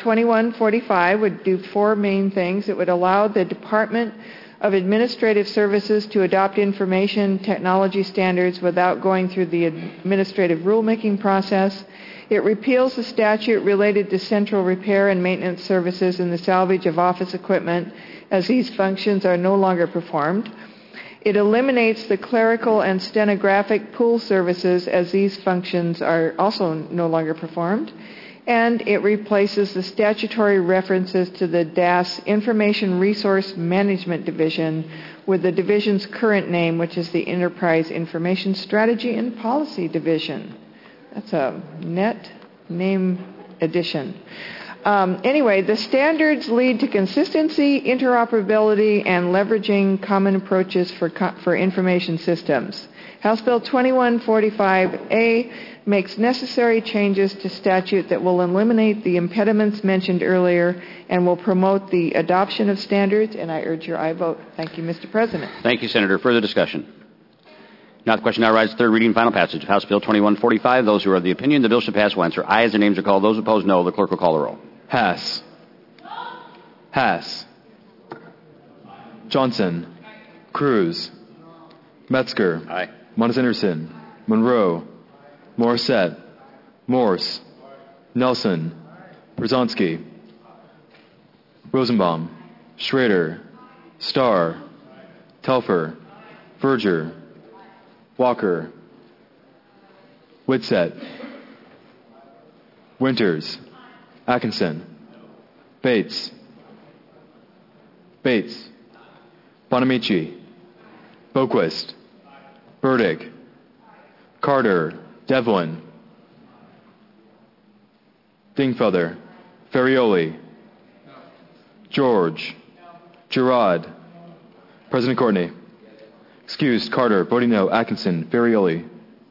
2145 would do four main things. It would allow the Department of Administrative Services to adopt information technology standards without going through the administrative rulemaking process. It repeals the statute related to central repair and maintenance services and the salvage of office equipment, as these functions are no longer performed. It eliminates the clerical and stenographic pool services, as these functions are also no longer performed. And it replaces the statutory references to the DAS Information Resource Management Division with the division's current name, which is the Enterprise Information Strategy and Policy Division. That's a net name addition. Anyway, the standards lead to consistency, interoperability, and leveraging common approaches for information systems. House Bill 2145A makes necessary changes to statute that will eliminate the impediments mentioned earlier and will promote the adoption of standards, and I urge your aye vote. Thank you, Mr. President. Thank you, Senator. Further discussion? Now the question now arises, third reading, final passage of House Bill 2145. Those who are of the opinion the bill should pass will answer aye as their names are called. Those opposed, no. The clerk will call the roll. Haas. Johnson. Cruz. Metzger. Aye. Anderson. Monroe. Morissette. Morse. Nelson. Brzezinski. Rosenbaum. Schrader. Starr. Telfer. Verger. Walker. Whitsett. Winters. Atkinson. Bates. Bonamici. Boquist. Burdick. Carter. Devlin. Dingfelder. Ferrioli. George. Girard. President Courtney. Excused. Carter. Voting no. Atkinson. Ferrioli.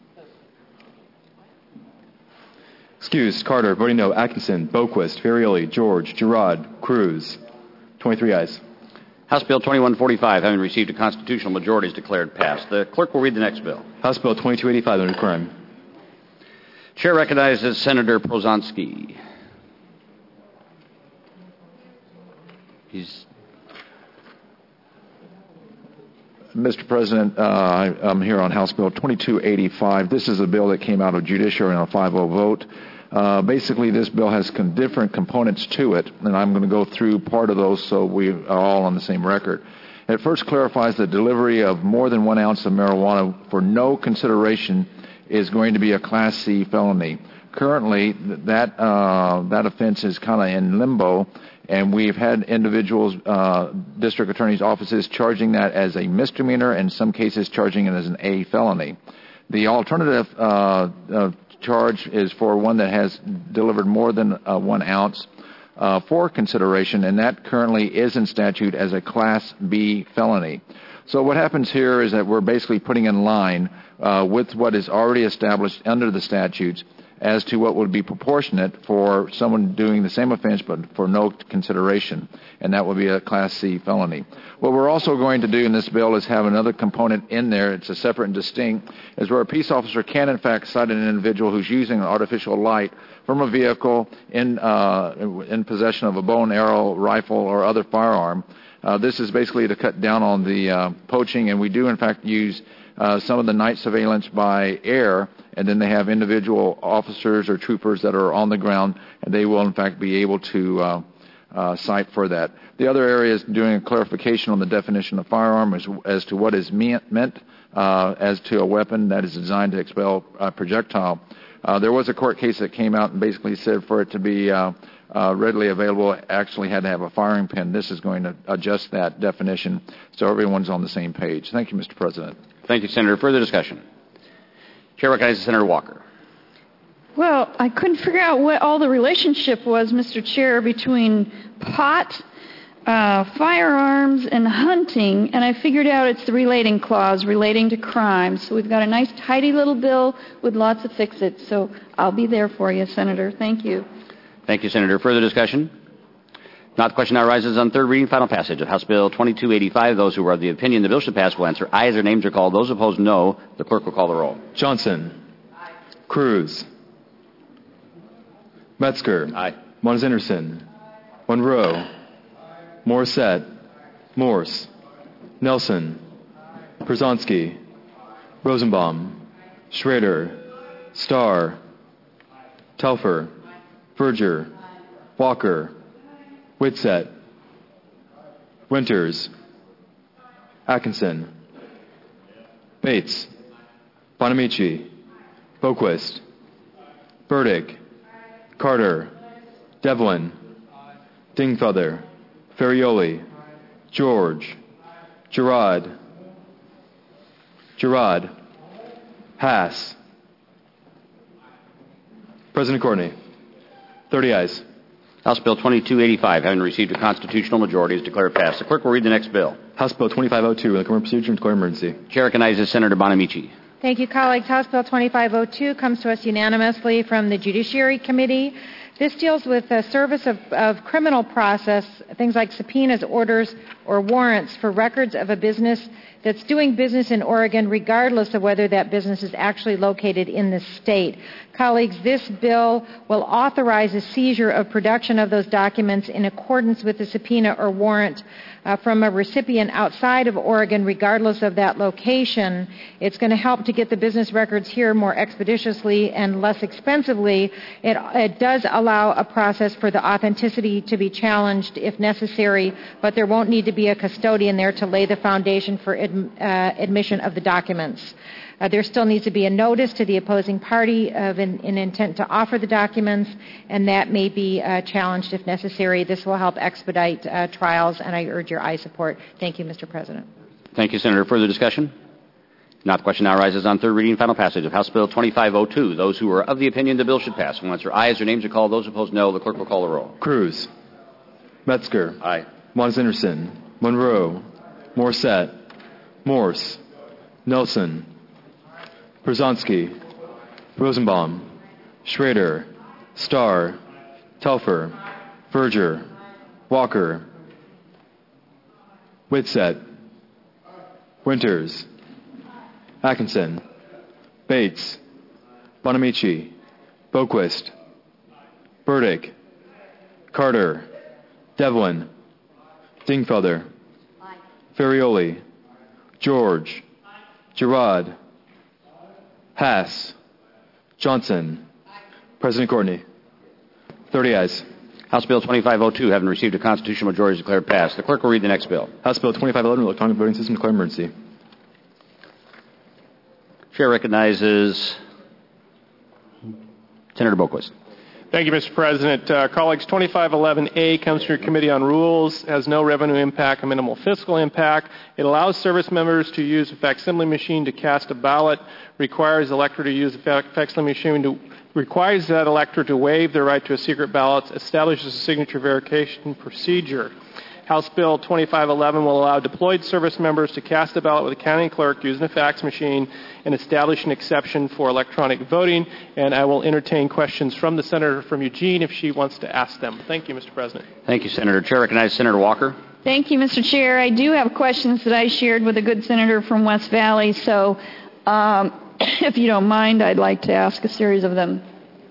Excused. Carter. Voting no. Atkinson. Boquist. Ferrioli. George. Girard. Cruz. 23 ayes. House Bill 2145, having received a constitutional majority, is declared passed. The clerk will read the next bill. House Bill 2285, under crime. Chair recognizes Senator Brzezinski. Mr. President, I'm here on House Bill 2285. This is a bill that came out of Judiciary on a 5-0 vote. Basically, this bill has different components to it, and I'm going to go through part of those so we are all on the same record. It first clarifies the delivery of more than 1 ounce of marijuana for no consideration is going to be a Class C felony. Currently, that offense is kind of in limbo, and we've had individuals, district attorneys' offices, charging that as a misdemeanor, and in some cases charging it as an A felony. The alternative charge is for one that has delivered more than 1 ounce for consideration, and that currently is in statute as a Class B felony. So what happens here is that we're basically putting in line with what is already established under the statutes as to what would be proportionate for someone doing the same offense but for no consideration, and that would be a Class C felony. What we're also going to do in this bill is have another component in there, it's a separate and distinct, is where a peace officer can in fact cite an individual who's using an artificial light from a vehicle in possession of a bow and arrow, rifle, or other firearm. This is basically to cut down on the poaching, and we do, in fact, use some of the night surveillance by air, and then they have individual officers or troopers that are on the ground, and they will, in fact, be able to cite for that. The other area is doing a clarification on the definition of firearm as to what is meant as to a weapon that is designed to expel a projectile. There was a court case that came out and basically said for it to be readily available, it actually had to have a firing pin. This is going to adjust that definition so everyone's on the same page. Thank you, Mr. President. Thank you, Senator. Further discussion? Chair recognizes Senator Walker. Well, I couldn't figure out what all the relationship was, Mr. Chair, between pot, firearms, and hunting, and I figured out it's the relating clause relating to crimes. So we've got a nice, tidy little bill with lots of fix-its. So I'll be there for you, Senator. Thank you. Thank you, Senator. Further discussion? Not the question now arises on third reading, final passage of House Bill 2285. Those who are of the opinion the bill should pass will answer aye as their names are called. Those opposed, no. The clerk will call the roll. Johnson. Aye. Cruz. Metzger. Aye. Mons Anderson. Monroe. Morissette. Morse. Nelson. Przanski. Rosenbaum. Schrader. Starr. Telfer. Verger. Walker. Whitsett. Winters. Atkinson. Bates. Bonamici. Boquist. Burdick. Carter. Devlin. Dingfelder. Ferrioli. George. Gerard. Haas. President Courtney. 30 ayes. House Bill 2285, having received a constitutional majority, is declared passed. The clerk will read the next bill. House Bill 2502, the criminal procedure and declare emergency. Chair recognizes Senator Bonamici. Thank you, colleagues. House Bill 2502 comes to us unanimously from the Judiciary Committee. This deals with the service of criminal process, things like subpoenas, orders, or warrants for records of a business that's doing business in Oregon, regardless of whether that business is actually located in the state. Colleagues, this bill will authorize a seizure of production of those documents in accordance with the subpoena or warrant from a recipient outside of Oregon, regardless of that location. It's going to help to get the business records here more expeditiously and less expensively. It does allow a process for the authenticity to be challenged if necessary, but there won't need to be a custodian there to lay the foundation for admission of the documents. There still needs to be a notice to the opposing party of an intent to offer the documents, and that may be challenged if necessary. This will help expedite trials, and I urge your aye support. Thank you, Mr. President. Thank you, Senator. Further discussion? Not the question now arises on third reading and final passage of House Bill 2502. Those who are of the opinion the bill should pass will answer aye as their names are called. Those opposed, no. The clerk will call the roll. Cruz. Metzger. Aye. Mons Anderson. Monroe. Morissette. Morse. Nelson. Przanski. Rosenbaum. Schrader. Starr. Telfer. Verger. Walker. Whitsett. Winters. Atkinson. Bates. Bonamici. Boquist. Burdick. Carter. Devlin. Dingfelder. Ferrioli. George. Gerard. Haas. Johnson. President Courtney. 30 ayes. House Bill 2502, having received a constitutional majority, is declared passed. The clerk will read the next bill. House Bill 2511, electronic voting system, declare emergency. Chair recognizes Senator Boquist. Thank you, Mr. President. Colleagues, 2511A comes from your Committee on Rules, has no revenue impact and minimal fiscal impact. It allows service members to use a facsimile machine to cast a ballot, requires the elector to use a facsimile machine requires that elector to waive their right to a secret ballot, establishes a signature verification procedure. House Bill 2511 will allow deployed service members to cast a ballot with a county clerk using a fax machine and establish an exception for electronic voting. And I will entertain questions from the senator from Eugene if she wants to ask them. Thank you, Mr. President. Thank you, Senator. Chair recognizes Senator Walker. Thank you, Mr. Chair. I do have questions that I shared with a good senator from West Valley, so if you don't mind, I'd like to ask a series of them.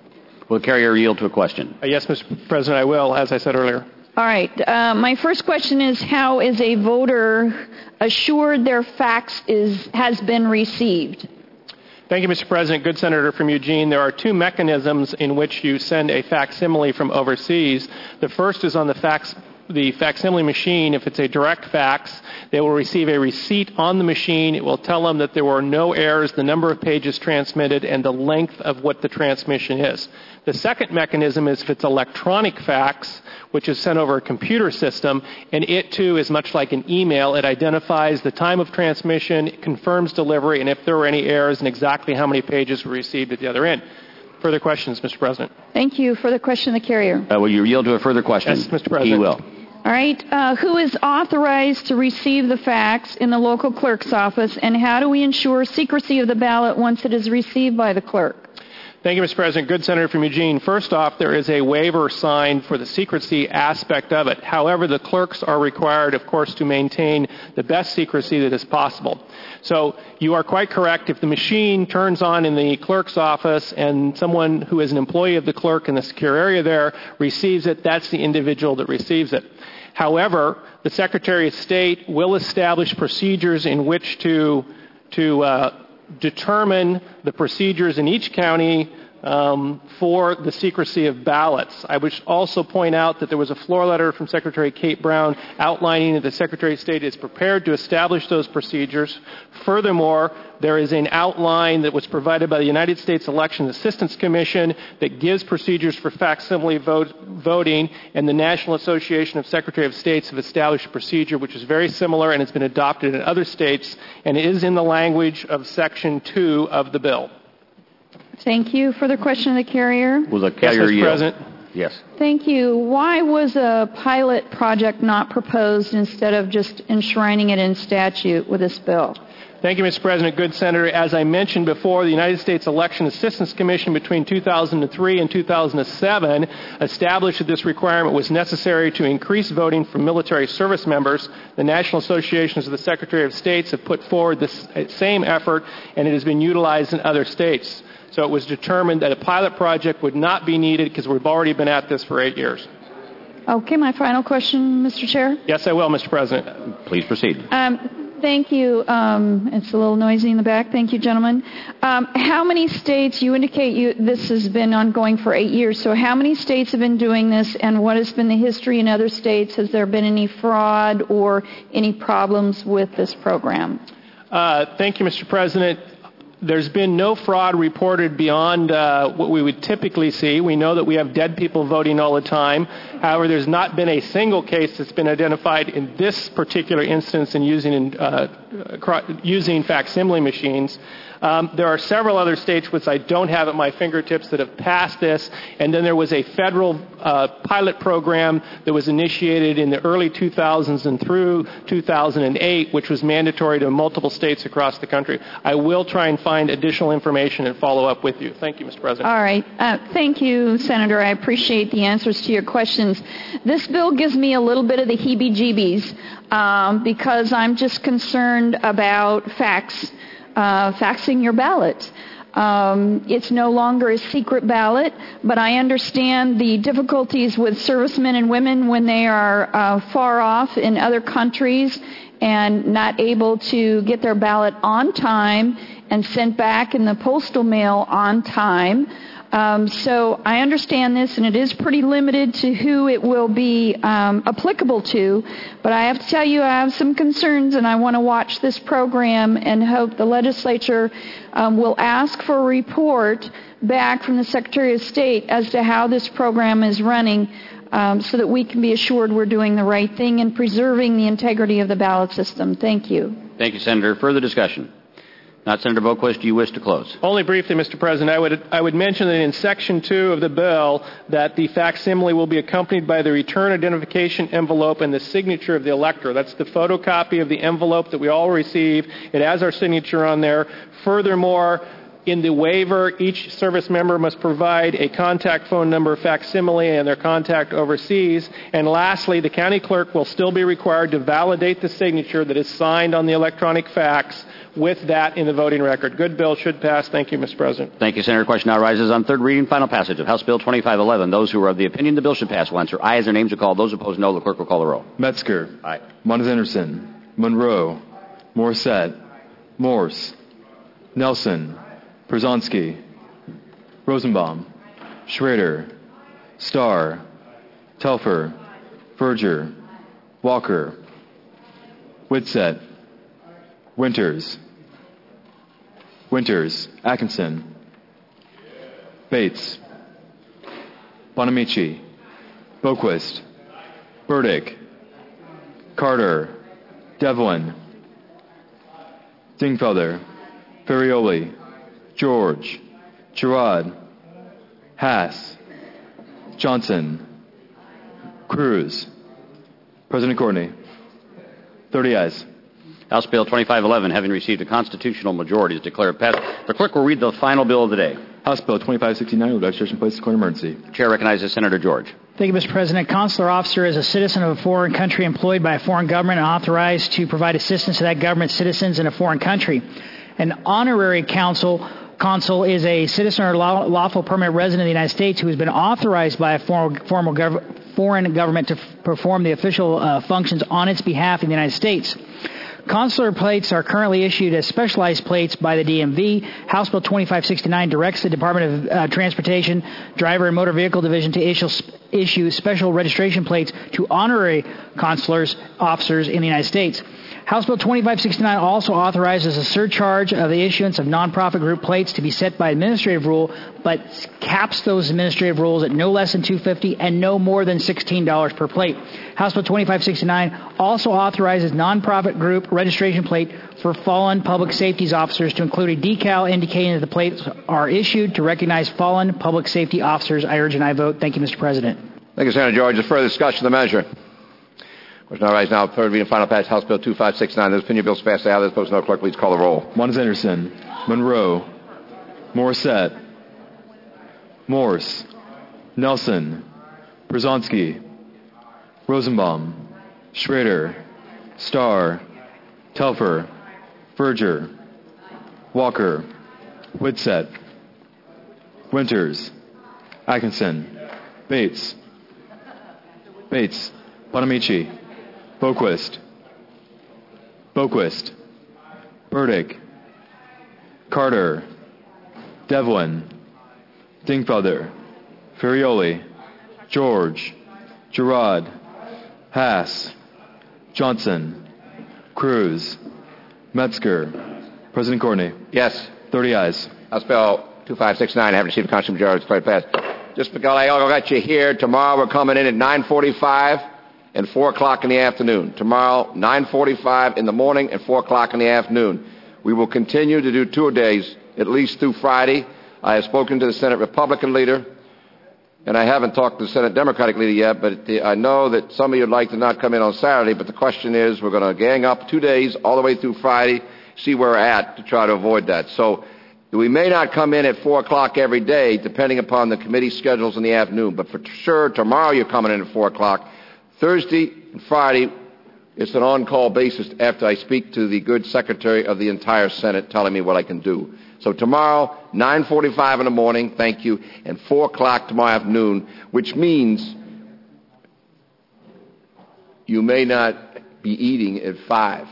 Will the carrier yield to a question? Yes, Mr. President, I will, as I said earlier. All right. My first question is, how is a voter assured their fax has been received? Thank you, Mr. President. Good Senator from Eugene. There are two mechanisms in which you send a facsimile from overseas. The first is on the facsimile machine. If it's a direct fax, they will receive a receipt on the machine. It will tell them that there were no errors, the number of pages transmitted, and the length of what the transmission is. The second mechanism is if it's electronic fax, which is sent over a computer system, and it too is much like an email. It identifies the time of transmission, confirms delivery, and if there were any errors and exactly how many pages were received at the other end. Further questions, Mr. President? Thank you. Further question, the carrier. Will you yield to a further question? Yes, Mr. President. He will. All right. Who is authorized to receive the fax in the local clerk's office, and how do we ensure secrecy of the ballot once it is received by the clerk? Thank you, Mr. President. Good Senator from Eugene. First off, there is a waiver signed for the secrecy aspect of it. However, the clerks are required, of course, to maintain the best secrecy that is possible. So you are quite correct. If the machine turns on in the clerk's office and someone who is an employee of the clerk in the secure area there receives it, that's the individual that receives it. However, the Secretary of State will establish procedures in which to determine the procedures in each county for the secrecy of ballots. I would also point out that there was a floor letter from Secretary Kate Brown outlining that the Secretary of State is prepared to establish those procedures. Furthermore, there is an outline that was provided by the United States Election Assistance Commission that gives procedures for facsimile voting, and the National Association of Secretary of States have established a procedure which is very similar and has been adopted in other states and is in the language of Section 2 of the bill. Thank you. Further question of the carrier? Will the carrier yield? Yes, Mr. President. Yes. Thank you. Why was a pilot project not proposed instead of just enshrining it in statute with this bill? Thank you, Mr. President. Good Senator. As I mentioned before, the United States Election Assistance Commission between 2003 and 2007 established that this requirement was necessary to increase voting for military service members. The National Associations of the Secretary of States have put forward this same effort, and it has been utilized in other states. So it was determined that a pilot project would not be needed because we've already been at this for 8 years. Okay, my final question, Mr. Chair. Yes, I will, Mr. President. Please proceed. Thank you. It's a little noisy in the back. Thank you, gentlemen. How many states, you indicate this has been ongoing for 8 years, so how many states have been doing this, and what has been the history in other states? Has there been any fraud or any problems with this program? Thank you, Mr. President. There's been no fraud reported beyond what we would typically see. We know that we have dead people voting all the time. However, there's not been a single case that's been identified in this particular instance in using facsimile machines. There are several other states which I don't have at my fingertips that have passed this, and then there was a federal pilot program that was initiated in the early 2000s and through 2008, which was mandatory to multiple states across the country. I will try and find additional information and follow up with you. Thank you, Mr. President. All right. Thank you, Senator. I appreciate the answers to your questions. This bill gives me a little bit of the heebie-jeebies because I'm just concerned about faxing your ballot. It's no longer a secret ballot, but I understand the difficulties with servicemen and women when they are far off in other countries and not able to get their ballot on time and sent back in the postal mail on time. So I understand this, and it is pretty limited to who it will be applicable to. But I have to tell you, I have some concerns, and I want to watch this program and hope the legislature will ask for a report back from the Secretary of State as to how this program is running so that we can be assured we're doing the right thing and preserving the integrity of the ballot system. Thank you. Thank you, Senator. Further discussion? Not Senator Boquist, do you wish to close? Only briefly, Mr. President. I would mention that in Section 2 of the bill that the facsimile will be accompanied by the return identification envelope and the signature of the elector. That's the photocopy of the envelope that we all receive. It has our signature on there. Furthermore, In the waiver, each service member must provide a contact phone number facsimile and their contact overseas. And lastly, the county clerk will still be required to validate the signature that is signed on the electronic fax with that in the voting record. Good bill, should pass. Thank you, Mr. President. Thank you, Senator. Question now rises on third reading, final passage of House Bill 2511. Those who are of the opinion the bill should pass will answer aye as their names are called. Those opposed, no. The clerk will call the roll. Metzger. Aye. Montes Anderson. Monroe. Morissette. Morse. Nelson. Przonski. Rosenbaum. Schrader. Starr. Telfer. Verger. Walker. Whitsett. Winters. Atkinson. Bates. Bonamici. Boquist. Burdick. Carter. Devlin. Dingfelder. Ferrioli. George. Girard. Haas. Johnson. Cruz. President Courtney. 30 ayes. House Bill 2511, having received a constitutional majority, is declared passed. The clerk will read the final bill of the day. House Bill 2569 will registration place declared emergency. Chair recognizes Senator George. Thank you, Mr. President. Consular officer is a citizen of a foreign country employed by a foreign government and authorized to provide assistance to that government's citizens in a foreign country. An honorary consul is a citizen or lawful permanent resident of the United States who has been authorized by a foreign government to perform the official functions on its behalf in the United States. Consular plates are currently issued as specialized plates by the DMV. House Bill 2569 directs the Department of Transportation, Driver and Motor Vehicle Division to issue special registration plates to honorary consular officers in the United States. House Bill 2569 also authorizes a surcharge of the issuance of nonprofit group plates to be set by administrative rule, but caps those administrative rules at no less than $2.50 and no more than $16 per plate. House Bill 2569 also authorizes nonprofit group registration plate for fallen public safety officers to include a decal indicating that the plates are issued to recognize fallen public safety officers. I urge and I vote. Thank you, Mr. President. Thank you, Senator George. Is further discussion of the measure? Question now rise now. Third reading, final passage, House Bill 2569. Those opinion bills passed. Those opposed, no. Clerk, please call the roll. Montes Anderson. Monroe. Morissette. Morse. Nelson. Przonski. Rosenbaum. Schrader. Starr. Telfer. Verger. Walker. Whitsett. Winters. Atkinson. Bates. Bonamici. Boquist. Burdick. Carter. Devlin. Dingfelder. Ferrioli. George. Girard. Haas. Johnson. Cruz. Metzger. President Courtney. Yes. 30 ayes. House Bill 2569, having received a constitutional majority, declared passed. Just because I got you here, tomorrow we're coming in at 9:45 and 4 o'clock in the afternoon. Tomorrow, 9:45 in the morning and 4 o'clock in the afternoon. We will continue to do 2 days, at least through Friday. I have spoken to the Senate Republican leader, and I haven't talked to the Senate Democratic leader yet, but I know that some of you would like to not come in on Saturday, but the question is we're going to gang up 2 days all the way through Friday, see where we're at to try to avoid that. So we may not come in at 4 o'clock every day, depending upon the committee schedules in the afternoon, but for sure tomorrow you're coming in at 4 o'clock. Thursday and Friday, it's an on-call basis after I speak to the good secretary of the entire Senate telling me what I can do. So tomorrow, 9:45 in the morning, thank you, and 4 o'clock tomorrow afternoon, which means you may not be eating at 5.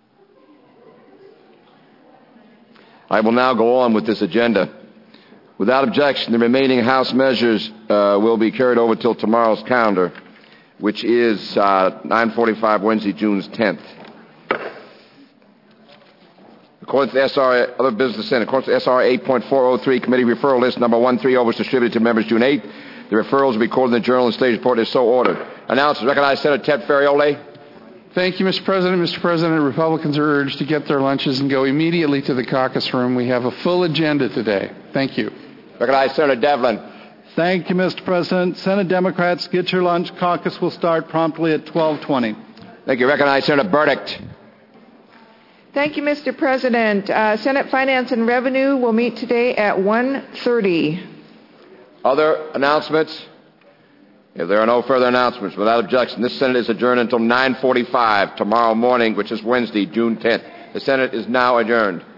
I will now go on with this agenda. Without objection, the remaining House measures will be carried over till tomorrow's calendar, which is 9:45 Wednesday, June 10th. According to the SR, other business in, according to SR 8.403, committee referral list number 130 was distributed to members June 8th. The referrals will be recorded in the Journal and Stage Report as so ordered. Announced, recognize Senator Ted Ferrioli. Thank you, Mr. President. Mr. President, Republicans are urged to get their lunches and go immediately to the caucus room. We have a full agenda today. Thank you. Recognize Senator Devlin. Thank you, Mr. President. Senate Democrats, get your lunch. Caucus will start promptly at 12:20. Thank you. Recognize Senator Burdick. Thank you, Mr. President. Senate Finance and Revenue will meet today at 1:30. Other announcements? If there are no further announcements, without objection, this Senate is adjourned until 9:45 tomorrow morning, which is Wednesday, June 10th. The Senate is now adjourned.